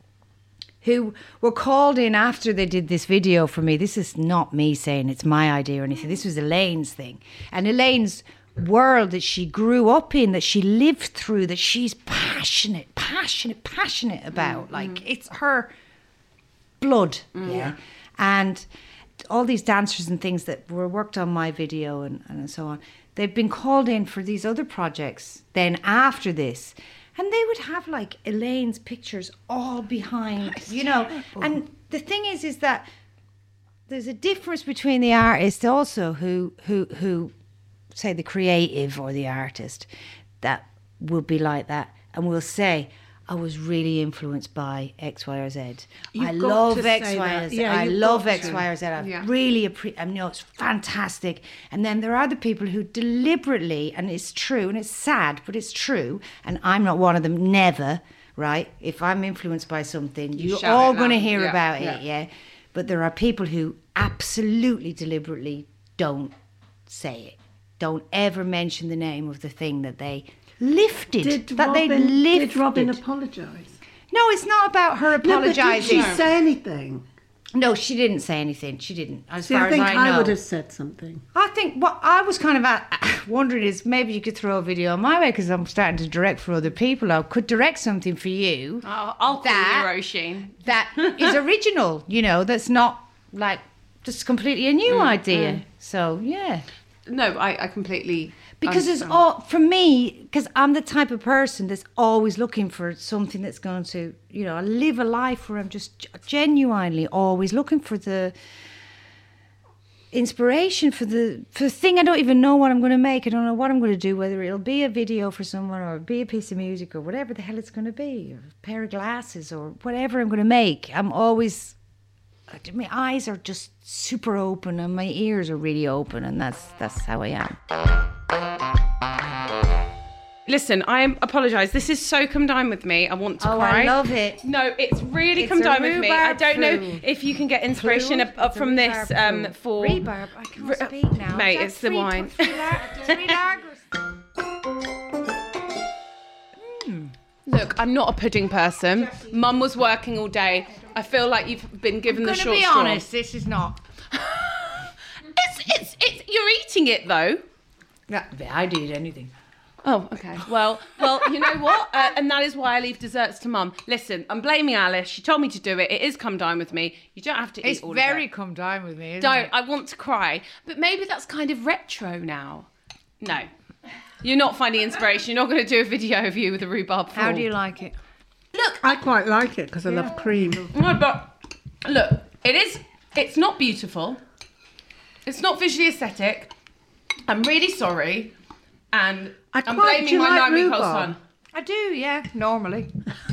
who were called in after they did this video for me. This is not me saying it's my idea or anything. This was Elaine's thing. And Elaine's world that she grew up in, that she lived through, that she's passionate, passionate, passionate about. Mm-hmm. Like, it's her blood. Yeah. And all these dancers and things that were worked on my video and, and so on, they've been called in for these other projects then after this. And they would have like Elaine's pictures all behind, you know. And the thing is, is that there's a difference between the artist also who, who, who, say the creative or the artist that will be like that and will say, I was really influenced by X, Y, or Z. You've I got love to X, say Y, that. or Z. Yeah, I you've love got X, to. Y, or Z. I Yeah. really appreciate. I know it's fantastic. And then there are other people who deliberately, and it's true, and it's sad, but it's true. And I'm not one of them. Never, right? If I'm influenced by something, You you're shout all it going to loud. hear Yeah, about yeah. it, yeah. But there are people who absolutely deliberately don't say it. Don't ever mention the name of the thing that they lifted. Did that Robin, they lifted. did Robin apologise? No, it's not about her No, but did apologising. she say anything? No, she didn't say anything. She didn't. As See, far I think as I I, know. would have said something. I think what I was kind of at, wondering is maybe you could throw a video my way, because I'm starting to direct for other people. I could direct something for you I'll, I'll call That- you Roisin. that is original, you know, that's not like just completely a new idea. So, yeah. No, I, I completely... Because it's all, for me, because I'm the type of person that's always looking for something that's going to, you know, I live a life where I'm just genuinely always looking for the inspiration for the for the thing I don't even know what I'm going to make. I don't know what I'm going to do, whether it'll be a video for someone or be a piece of music or whatever the hell it's going to be, or a pair of glasses or whatever I'm going to make. I'm always, my eyes are just super open and my ears are really open, and that's that's how I am. Listen, I apologise. This is so come down with me. I want to Oh, cry. I love it. No, it's really It's come a down with me. I rhubarb don't know flu. if you can get inspiration Flu? up, up It's a from this rhubarb um, flu. for... Rebarb, I can't Re- speak now. Mate, That's it's the three- wine. three lar- three lagers. Look, I'm not a pudding person. Mum was working all day. I feel like you've been given I'm the gonna short be straw. honest, this is not. It's, it's, it's, you're eating it though. Yeah, I'd eat anything. Oh, okay. Well, well, you know what? Uh, and that is why I leave desserts to Mum. Listen, I'm blaming Alice. She told me to do it. It is come down with me. You don't have to It's eat all very of it. come down with me, isn't Don't. it? I want to cry. But maybe that's kind of retro now. No. You're not finding inspiration. You're not going to do a video of you with a rhubarb How fool. do you like it? Look, I quite like it because I love cream. no, but look, it is. It's not beautiful. It's not visually aesthetic. I'm really sorry, and I I'm quite- blaming do you my like nine-week-old rhubarb? son. I do, yeah, normally.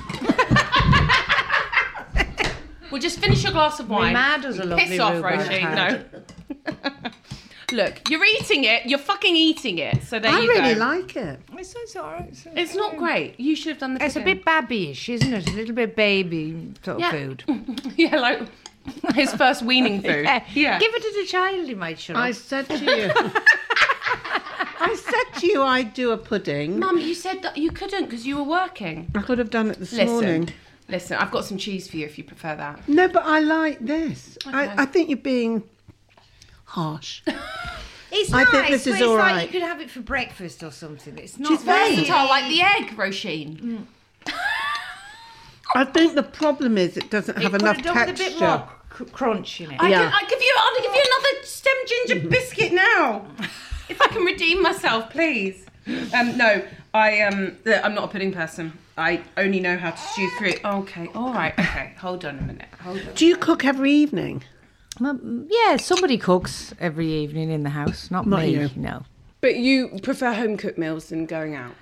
Well, just finish your glass of wine. Ma does a lovely Piss off, rhubarb Roisin. tart. No. Look, you're eating it. You're fucking eating it. So there I you really go. like it. It's, it's all right. It's, It's not great. You should have done the. It's a pudding. bit babyish, isn't it? A little bit baby sort of Yeah. food. Yeah, like his first weaning food. Yeah. Give it to the child, he might shut I up. said to you. I said to you I'd do a pudding. Mum, you said that you couldn't because you were working. I could have done it this Listen, morning. listen. I've got some cheese for you if you prefer that. No, but I like this. Okay. I, I think you're being harsh. It's I nice, think this but is it's all like right. you could have it for breakfast or something. It's not She's very- Versatile like the egg, Roisin. I think the problem is it doesn't have It enough could have done with a bit texture. more cr- crunch in it. I Yeah. can, I give you. I'll give you another stem ginger biscuit now, if I can redeem myself, please. Um, no, I um, look, I'm not a pudding person. I only know how to stew through. Okay, all right, okay. Hold on a minute. Hold on. Do you cook every evening? Um, yeah, somebody cooks every evening in the house, not, Not me. you. No. But you prefer home cooked meals than going out.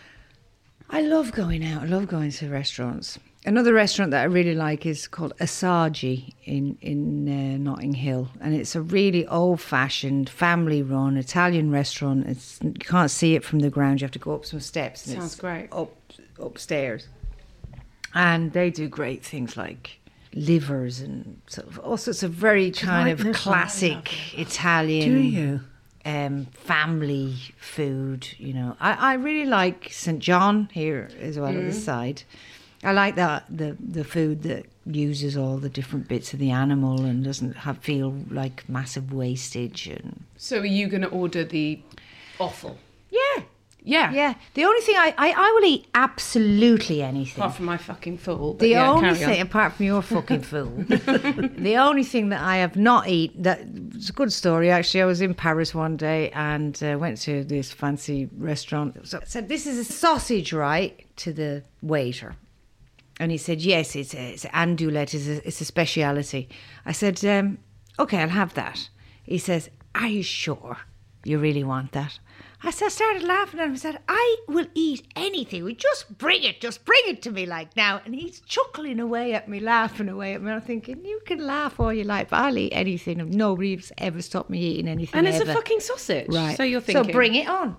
I love going out. I love going to restaurants. Another restaurant that I really like is called Asagi in in uh, Notting Hill, and it's a really old-fashioned, family-run Italian restaurant. It's you can't see it from the ground; you have to go up some steps. And Sounds it's great. Up upstairs, and they do great things like livers and sort of all sorts of very kind like of liver? classic Italian. Do you? Um, family food, you know. I, I really like Saint John here as well at this side. I like that the the food that uses all the different bits of the animal and doesn't have feel like massive wastage and So are you going to order the offal? yeah, Yeah. yeah. The only thing I I, I will eat absolutely anything. Apart from my fucking fool. but The yeah, only carry on. thing, apart from your fucking fool, the only thing that I have not eaten, that it's a good story actually. I was in Paris one day and uh, went to this fancy restaurant. So I said, "This is a sausage, right?" to the waiter. And he said, "Yes, it's a, it's andouillette, it's a, it's a speciality." I said, um, "Okay, I'll have that." He says, "Are you sure you really want that?" I said, I started laughing at him. I said, "I will eat anything. We just bring it, just bring it to me like now." And he's chuckling away at me, laughing away at me. I'm thinking, you can laugh all you like, but I'll eat anything. Nobody's ever stopped me eating anything And it's ever. a fucking sausage. Right. So you're thinking. So bring it on.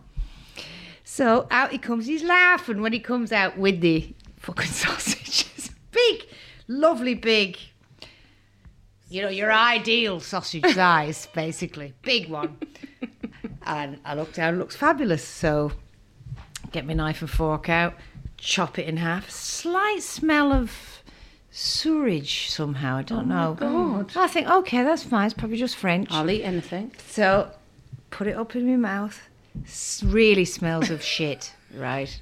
So out he comes. He's laughing when he comes out with the fucking sausages. Big, lovely big. You know, your ideal sausage size, basically. Big one. And I looked down, it looks fabulous. So get my knife and fork out, chop it in half. Slight smell of sewerage somehow, I don't know. God. I think, okay, that's fine. It's probably just French. I'll eat anything. So, put it up in my mouth. S- really smells of shit, right?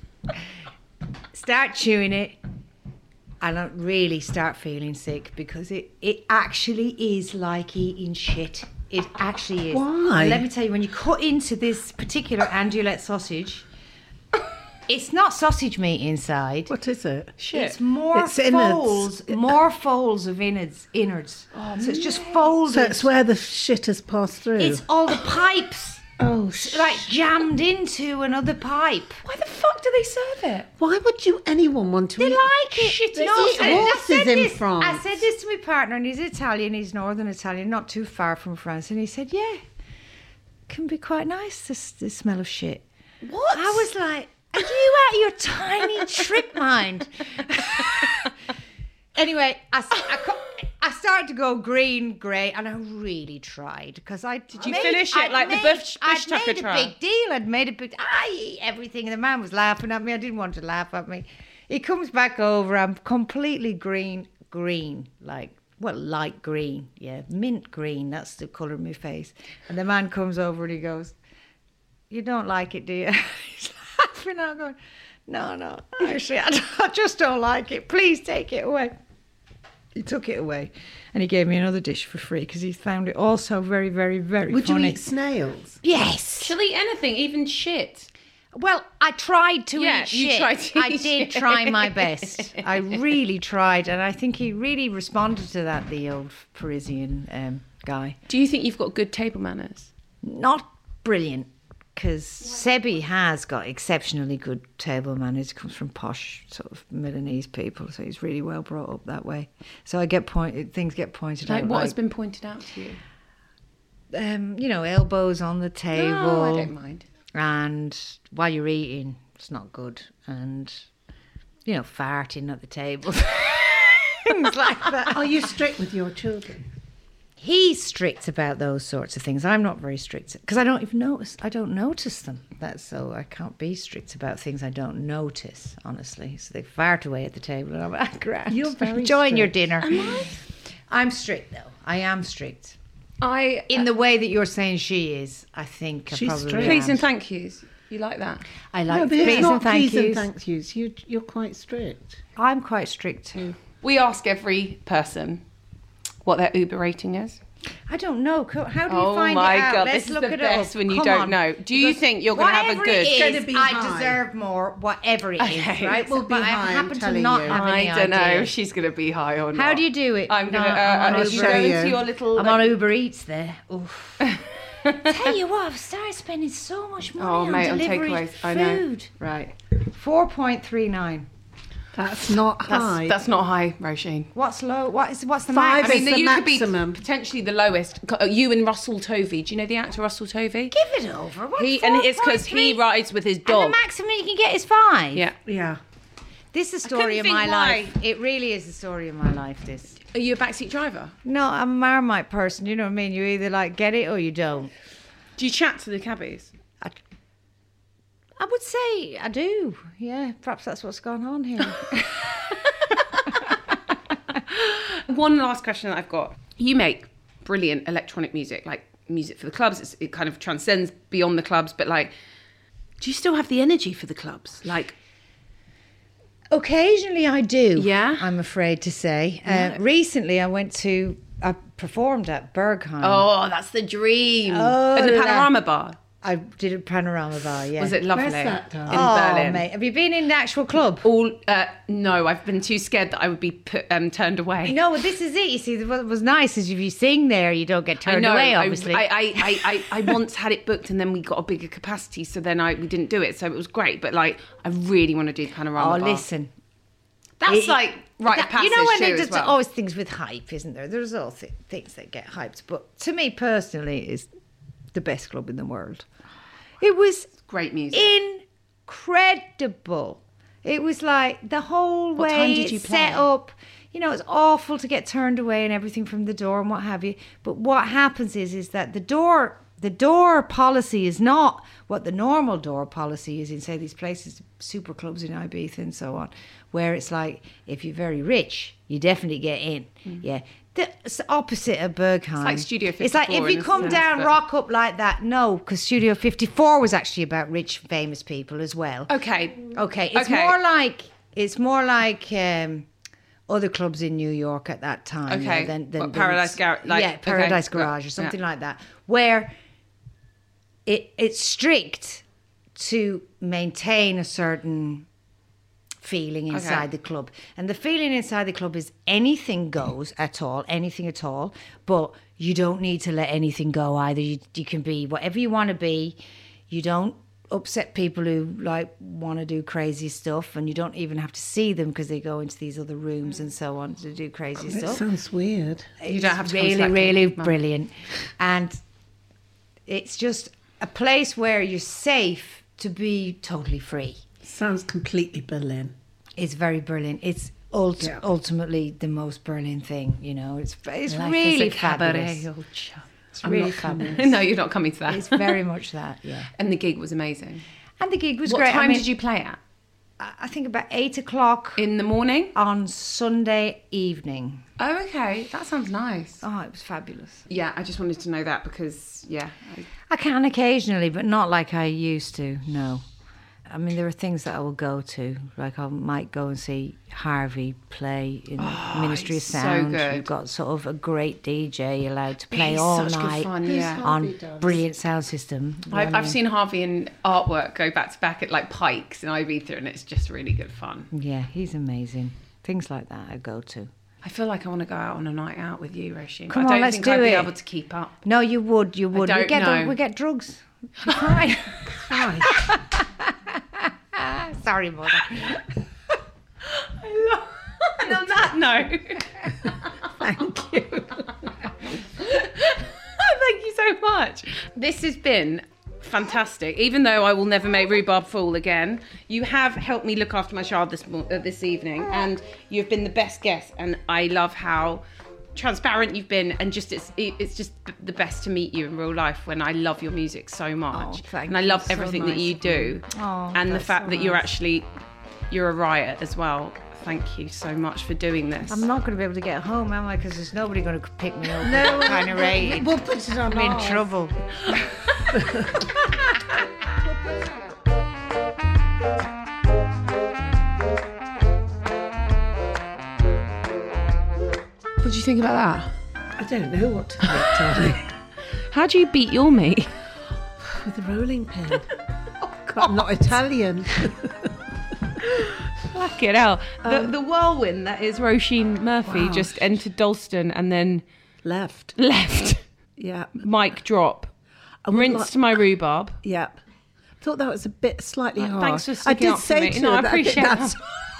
Start chewing it, and I really start feeling sick because it, it actually is like eating shit. It actually is. Why? Let me tell you, when you cut into this particular andouillette sausage, it's not sausage meat inside. What is it? Shit. It's more It's innards. folds, more folds of innards. innards. Oh, so it's just folded. So it's where the shit has passed through. It's all the pipes. Oh, sh- Like jammed into another pipe. Why the fuck do they serve it? why would you anyone want to They eat like it. Shit, no, it's I, I horses said in this, France. I said this to my partner, and he's Italian. He's Northern Italian, not too far from France. And he said, "Yeah, can be quite nice. This, this smell of shit." What? I was like, "Are you out of your tiny trip mind?" Anyway, I, I, co- I started to go green, grey, and I really tried because I did you finish it like the Bush- I'd Bush Tucker made a trial? big deal. I'd made a big. I ate everything, and the man was laughing at me. I didn't want to laugh at me. He comes back over. I'm completely green, green, like well, light green, yeah, mint green. That's the colour of my face. And the man comes over and he goes, "You don't like it, do you?" He's laughing. I'm going, "No, no, actually, I, don't- I just don't like it. Please take it away." He took it away, and he gave me another dish for free because he found it also very, very, very Would funny. you eat snails? Yes. She'll eat anything, even shit. Well, I tried to Yeah, eat you shit. tried to I eat did shit. try my best. I really tried, and I think he really responded to that, the old Parisian um, guy. Do you think you've got good table manners? Not brilliant, because Sebi has got exceptionally good table manners. He comes from posh sort of Milanese people, so he's really well brought up that way. So I get pointed, things get pointed Like out. what like, has been pointed out to you? um, you know, elbows on the table. Oh, I don't mind. And while you're eating, it's not good. And, you know, farting at the table. Things like that. Are you strict with your children? He's strict about those sorts of things. I'm not very strict because I don't even notice. I don't notice them. That's so I can't be strict about things I don't notice, honestly. So they fart away at the table and I'm like, grand. You're very enjoying your strict. dinner. Am I? I'm strict though. I am strict. I In the way that you're saying she is, I think I She's probably strict. please am. and thank yous. You like that? I like No, but it's please not and thank please and yous. thank yous. You, you're quite strict. I'm quite strict too. We ask every person what their Uber rating is. I don't know. Co- How do you Oh find my it out? God, Let's this is look the it best up. when you Come don't on. know. Do you Because think you're gonna have a whatever good- it It's is, gonna be I high. deserve more, whatever it is, Okay. right? It will be but I high, I'm happen to telling not you. have any I don't know idea. if she's going to be high or not. How do you do it? I'm going No, to. I'm Uh, on uh, you Uber go Eats. into your little. I'm on Uber Eats there. Oof. Tell you what, I've started spending so much money Oh, on mate, on delivery takeaways. food. I know. Right. four point three nine. That's not That's high. that's not high, Roisin. What's low? What is what's the Five max? I is mean, the you maximum. could be potentially the lowest. Co- You and Russell Tovey. Do you know the actor Russell Tovey? Give it over. What's He and it's because he four point three? rides with his And dog. the maximum you can get is five. Yeah. Yeah. This is the story of couldn't my think why. life. It really is the story of my life, this. Are you a backseat driver? No, I'm a Marmite person, you know what I mean? You either like get it or you don't. Do you chat to the cabbies? I, I would say I do. Yeah, perhaps that's what's gone on here. One last question that I've got. You make brilliant electronic music, like music for the clubs. It's, it kind of transcends beyond the clubs, but like, do you still have the energy for the clubs? Like, Occasionally I do. Yeah? I'm afraid to say. Uh, recently I went to, I performed at Bergheim. oh, that's the dream. Oh, At the la- Panorama Bar. I did a panorama bar, yeah. Was it lovely? Where's that, in darling? Oh, Berlin. mate. Have you been in the actual club? All uh, no, I've been too scared that I would be put, um, turned away. No, well, this is it. You see, what was nice is if you sing there, you don't get I turned know. away, I, obviously. I, I, I, I, I once had it booked and then we got a bigger capacity, so then I we didn't do it. So it was great, but like I really want to do the Panorama oh, Bar. listen. That's It- like right that- of passage You know when too, there's as well. always things with hype, isn't there? There's all th- things that get hyped, but to me personally, it's the best club in the world. It was Great music. incredible. It was like the whole What way time did you it's set play? up. You know, it's awful to get turned away and everything from the door and what have you. But what happens is, is that the door, the door policy is not what the normal door policy is in, say, these places, super clubs in Ibiza and so on, where it's like if you're very rich, you definitely get in. Yeah. The it's opposite of Bergheim. It's like Studio It's like fifty-four if you in a come sense, down, but- rock up like that. No, because Studio fifty-four was actually about rich, famous people as well. Okay. Okay, it's Okay. more like it's more like um, other clubs in New York at that time. Okay. Yeah, then, then, What, Paradise Garage? Like, yeah, Paradise okay. Garage or Yeah. something like that, where it it's strict to maintain a certain feeling inside Okay. the club. And the feeling inside the club is anything goes at all, anything at all, but you don't need to let anything go either. You, you can be whatever you want to be. You don't upset people who like want to do crazy stuff, and you don't even have to see them because they go into these other rooms and so on to do crazy That stuff. sounds weird. You don't have to come really, slack really you, Mum. brilliant. And it's just a place where you're safe to be totally free. Sounds completely Berlin. It's very brilliant. It's ult- Yeah. ultimately the most Berlin thing, you know. It's it's Life really is a cabaret, fabulous. old chum. It's I'm really not coming. fabulous. No, you're not coming to that. It's very much that, yeah. And the gig was amazing. And the gig was What great. time I mean, did you play at? I I think about eight o'clock In the morning? on Sunday evening. Oh, okay. That sounds nice. Oh, it was fabulous. Yeah, I just wanted to know that because, yeah. I, I can occasionally, but not like I used to, no. I mean, there are things that I will go to. Like I might go and see Harvey play in the Ministry of he's so Sound. good. You've got sort of a great D J allowed to play He's all such good night fun, yeah. on brilliant sound system. I've, I've seen Harvey in artwork go back to back at like Pikes in Ibiza, and it's just really good fun. Yeah, he's amazing. Things like that I go to. I feel like I want to go out on a night out with you, Roisin. Come I don't on, let's think do I'd be it. able to keep up. No, you would, you would. we don't get know. we get drugs. You're fine. Right. Sorry, mother. I love. And on that note, Thank you. thank you so much. This has been fantastic. Even though I will never make rhubarb fall again, you have helped me look after my child this mo- uh, this evening, and you've been the best guest. And I love how transparent you've been, and just it's it's just the best to meet you in real life when I love your music so much. Oh, thank and I you. love So everything that nice you of do. you. Oh, and the that's fact so that you're nice. actually you're a riot as well. Thank you so much for doing this. I'm not going to be able to get home, am I? Because there's nobody going to pick me up. No, kind of rated. We'll put it on I'm in ours. trouble. What do you think about that? I don't know what to think, darling. How do you beat your meat? With a rolling pin. I'm not Italian. Fuck it hell. The, the whirlwind that is Roisin Murphy Wow. just entered Dalston and then Left. left. Yeah. Mic drop. I would Rinsed like- my rheubarb. Yep. Thought that was a bit slightly Right, harsh. thanks for I sticking did up for say me. to No, her I that I think appreciate that's.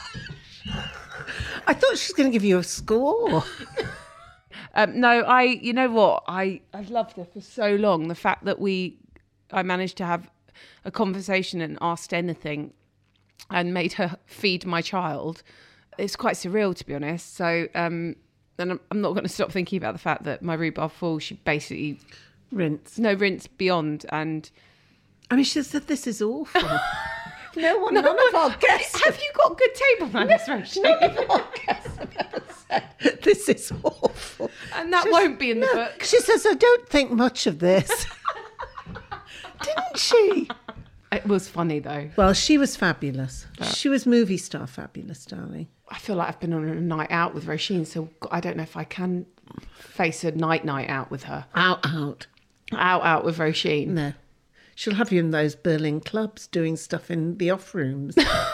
I thought she was going to give you a score. Um, no, I. You know what? I I've loved her for so long. The fact that we, I managed to have a conversation and asked anything, and made her feed my child. It's quite surreal, to be honest. So, um, and I'm, I'm not going to stop thinking about the fact that my rhubarb full. She basically Rinse. no rinse beyond and. I mean, she said this is awful. no one, none of our guests. Have you got good table manners, Roisin? None of our guests have ever said this is awful. And that She won't be in the no, book. She says, I don't think much of this. Didn't she? It was funny though. Well, she was fabulous. She was movie star fabulous, darling. I feel like I've been on a night out with Roisin, so I don't know if I can face a night night out with her. Out, out. Out out with Roisin. No. She'll have you in those Berlin clubs doing stuff in the off rooms.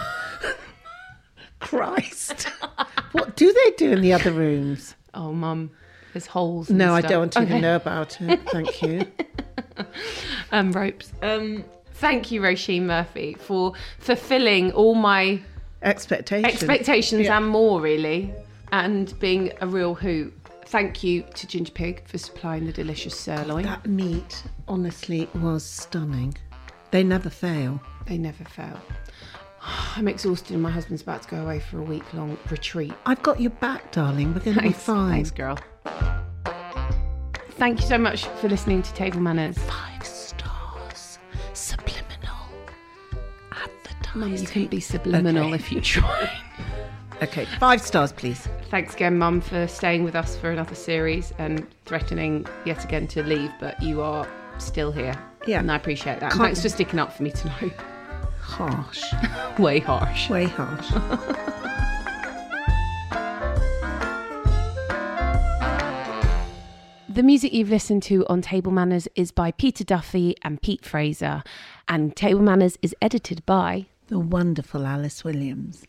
Christ. What do they do in the other rooms? Oh, Mum, there's holes. and No, I stuff. don't even Okay. know about it. Thank you. Um, ropes. Um, thank you, Roisin Murphy, for fulfilling all my Expectations. expectations Yeah. and more, really, and being a real hoot. Thank you to Ginger Pig for supplying the delicious sirloin. That meat, honestly, was stunning. They never fail. They never fail. I'm exhausted and my husband's about to go away for a week-long retreat. I've got your back, darling. We're going to be Thanks, fine. thanks, girl. Thank you so much for listening to Table Manners. Five stars. Subliminal. Advertising. Mum, you couldn't be subliminal Okay. if you tried. Okay, five stars, please. Thanks again, Mum, for staying with us for another series and threatening yet again to leave, but you are still here. Yeah. And I appreciate that. And Can't- thanks for sticking up for me tonight. Harsh. Way harsh. Way harsh. The music you've listened to on Table Manners is by Peter Duffy and Pete Fraser, and Table Manners is edited by the wonderful Alice Williams.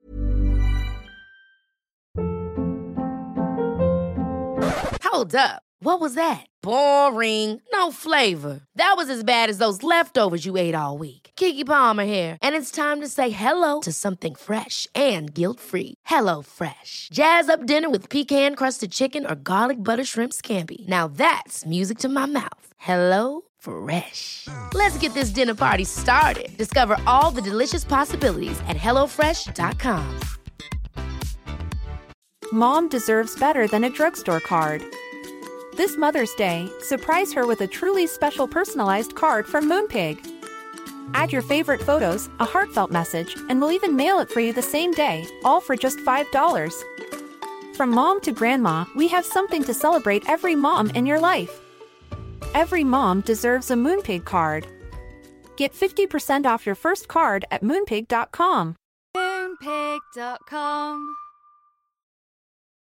Hold up. What was that? Boring. No flavor. That was as bad as those leftovers you ate all week. Keke Palmer here, and it's time to say hello to something fresh and guilt-free. Hello Fresh. Jazz up dinner with pecan-crusted chicken or garlic butter shrimp scampi. Now that's music to my mouth. Hello Fresh. Let's get this dinner party started. Discover all the delicious possibilities at hello fresh dot com. Mom deserves better than a drugstore card. This Mother's Day, surprise her with a truly special personalized card from Moonpig. Add your favorite photos, a heartfelt message, and we'll even mail it for you the same day, all for just five dollars. From mom to grandma, we have something to celebrate every mom in your life. Every mom deserves a Moonpig card. Get fifty percent off your first card at moonpig dot com. Moonpig dot com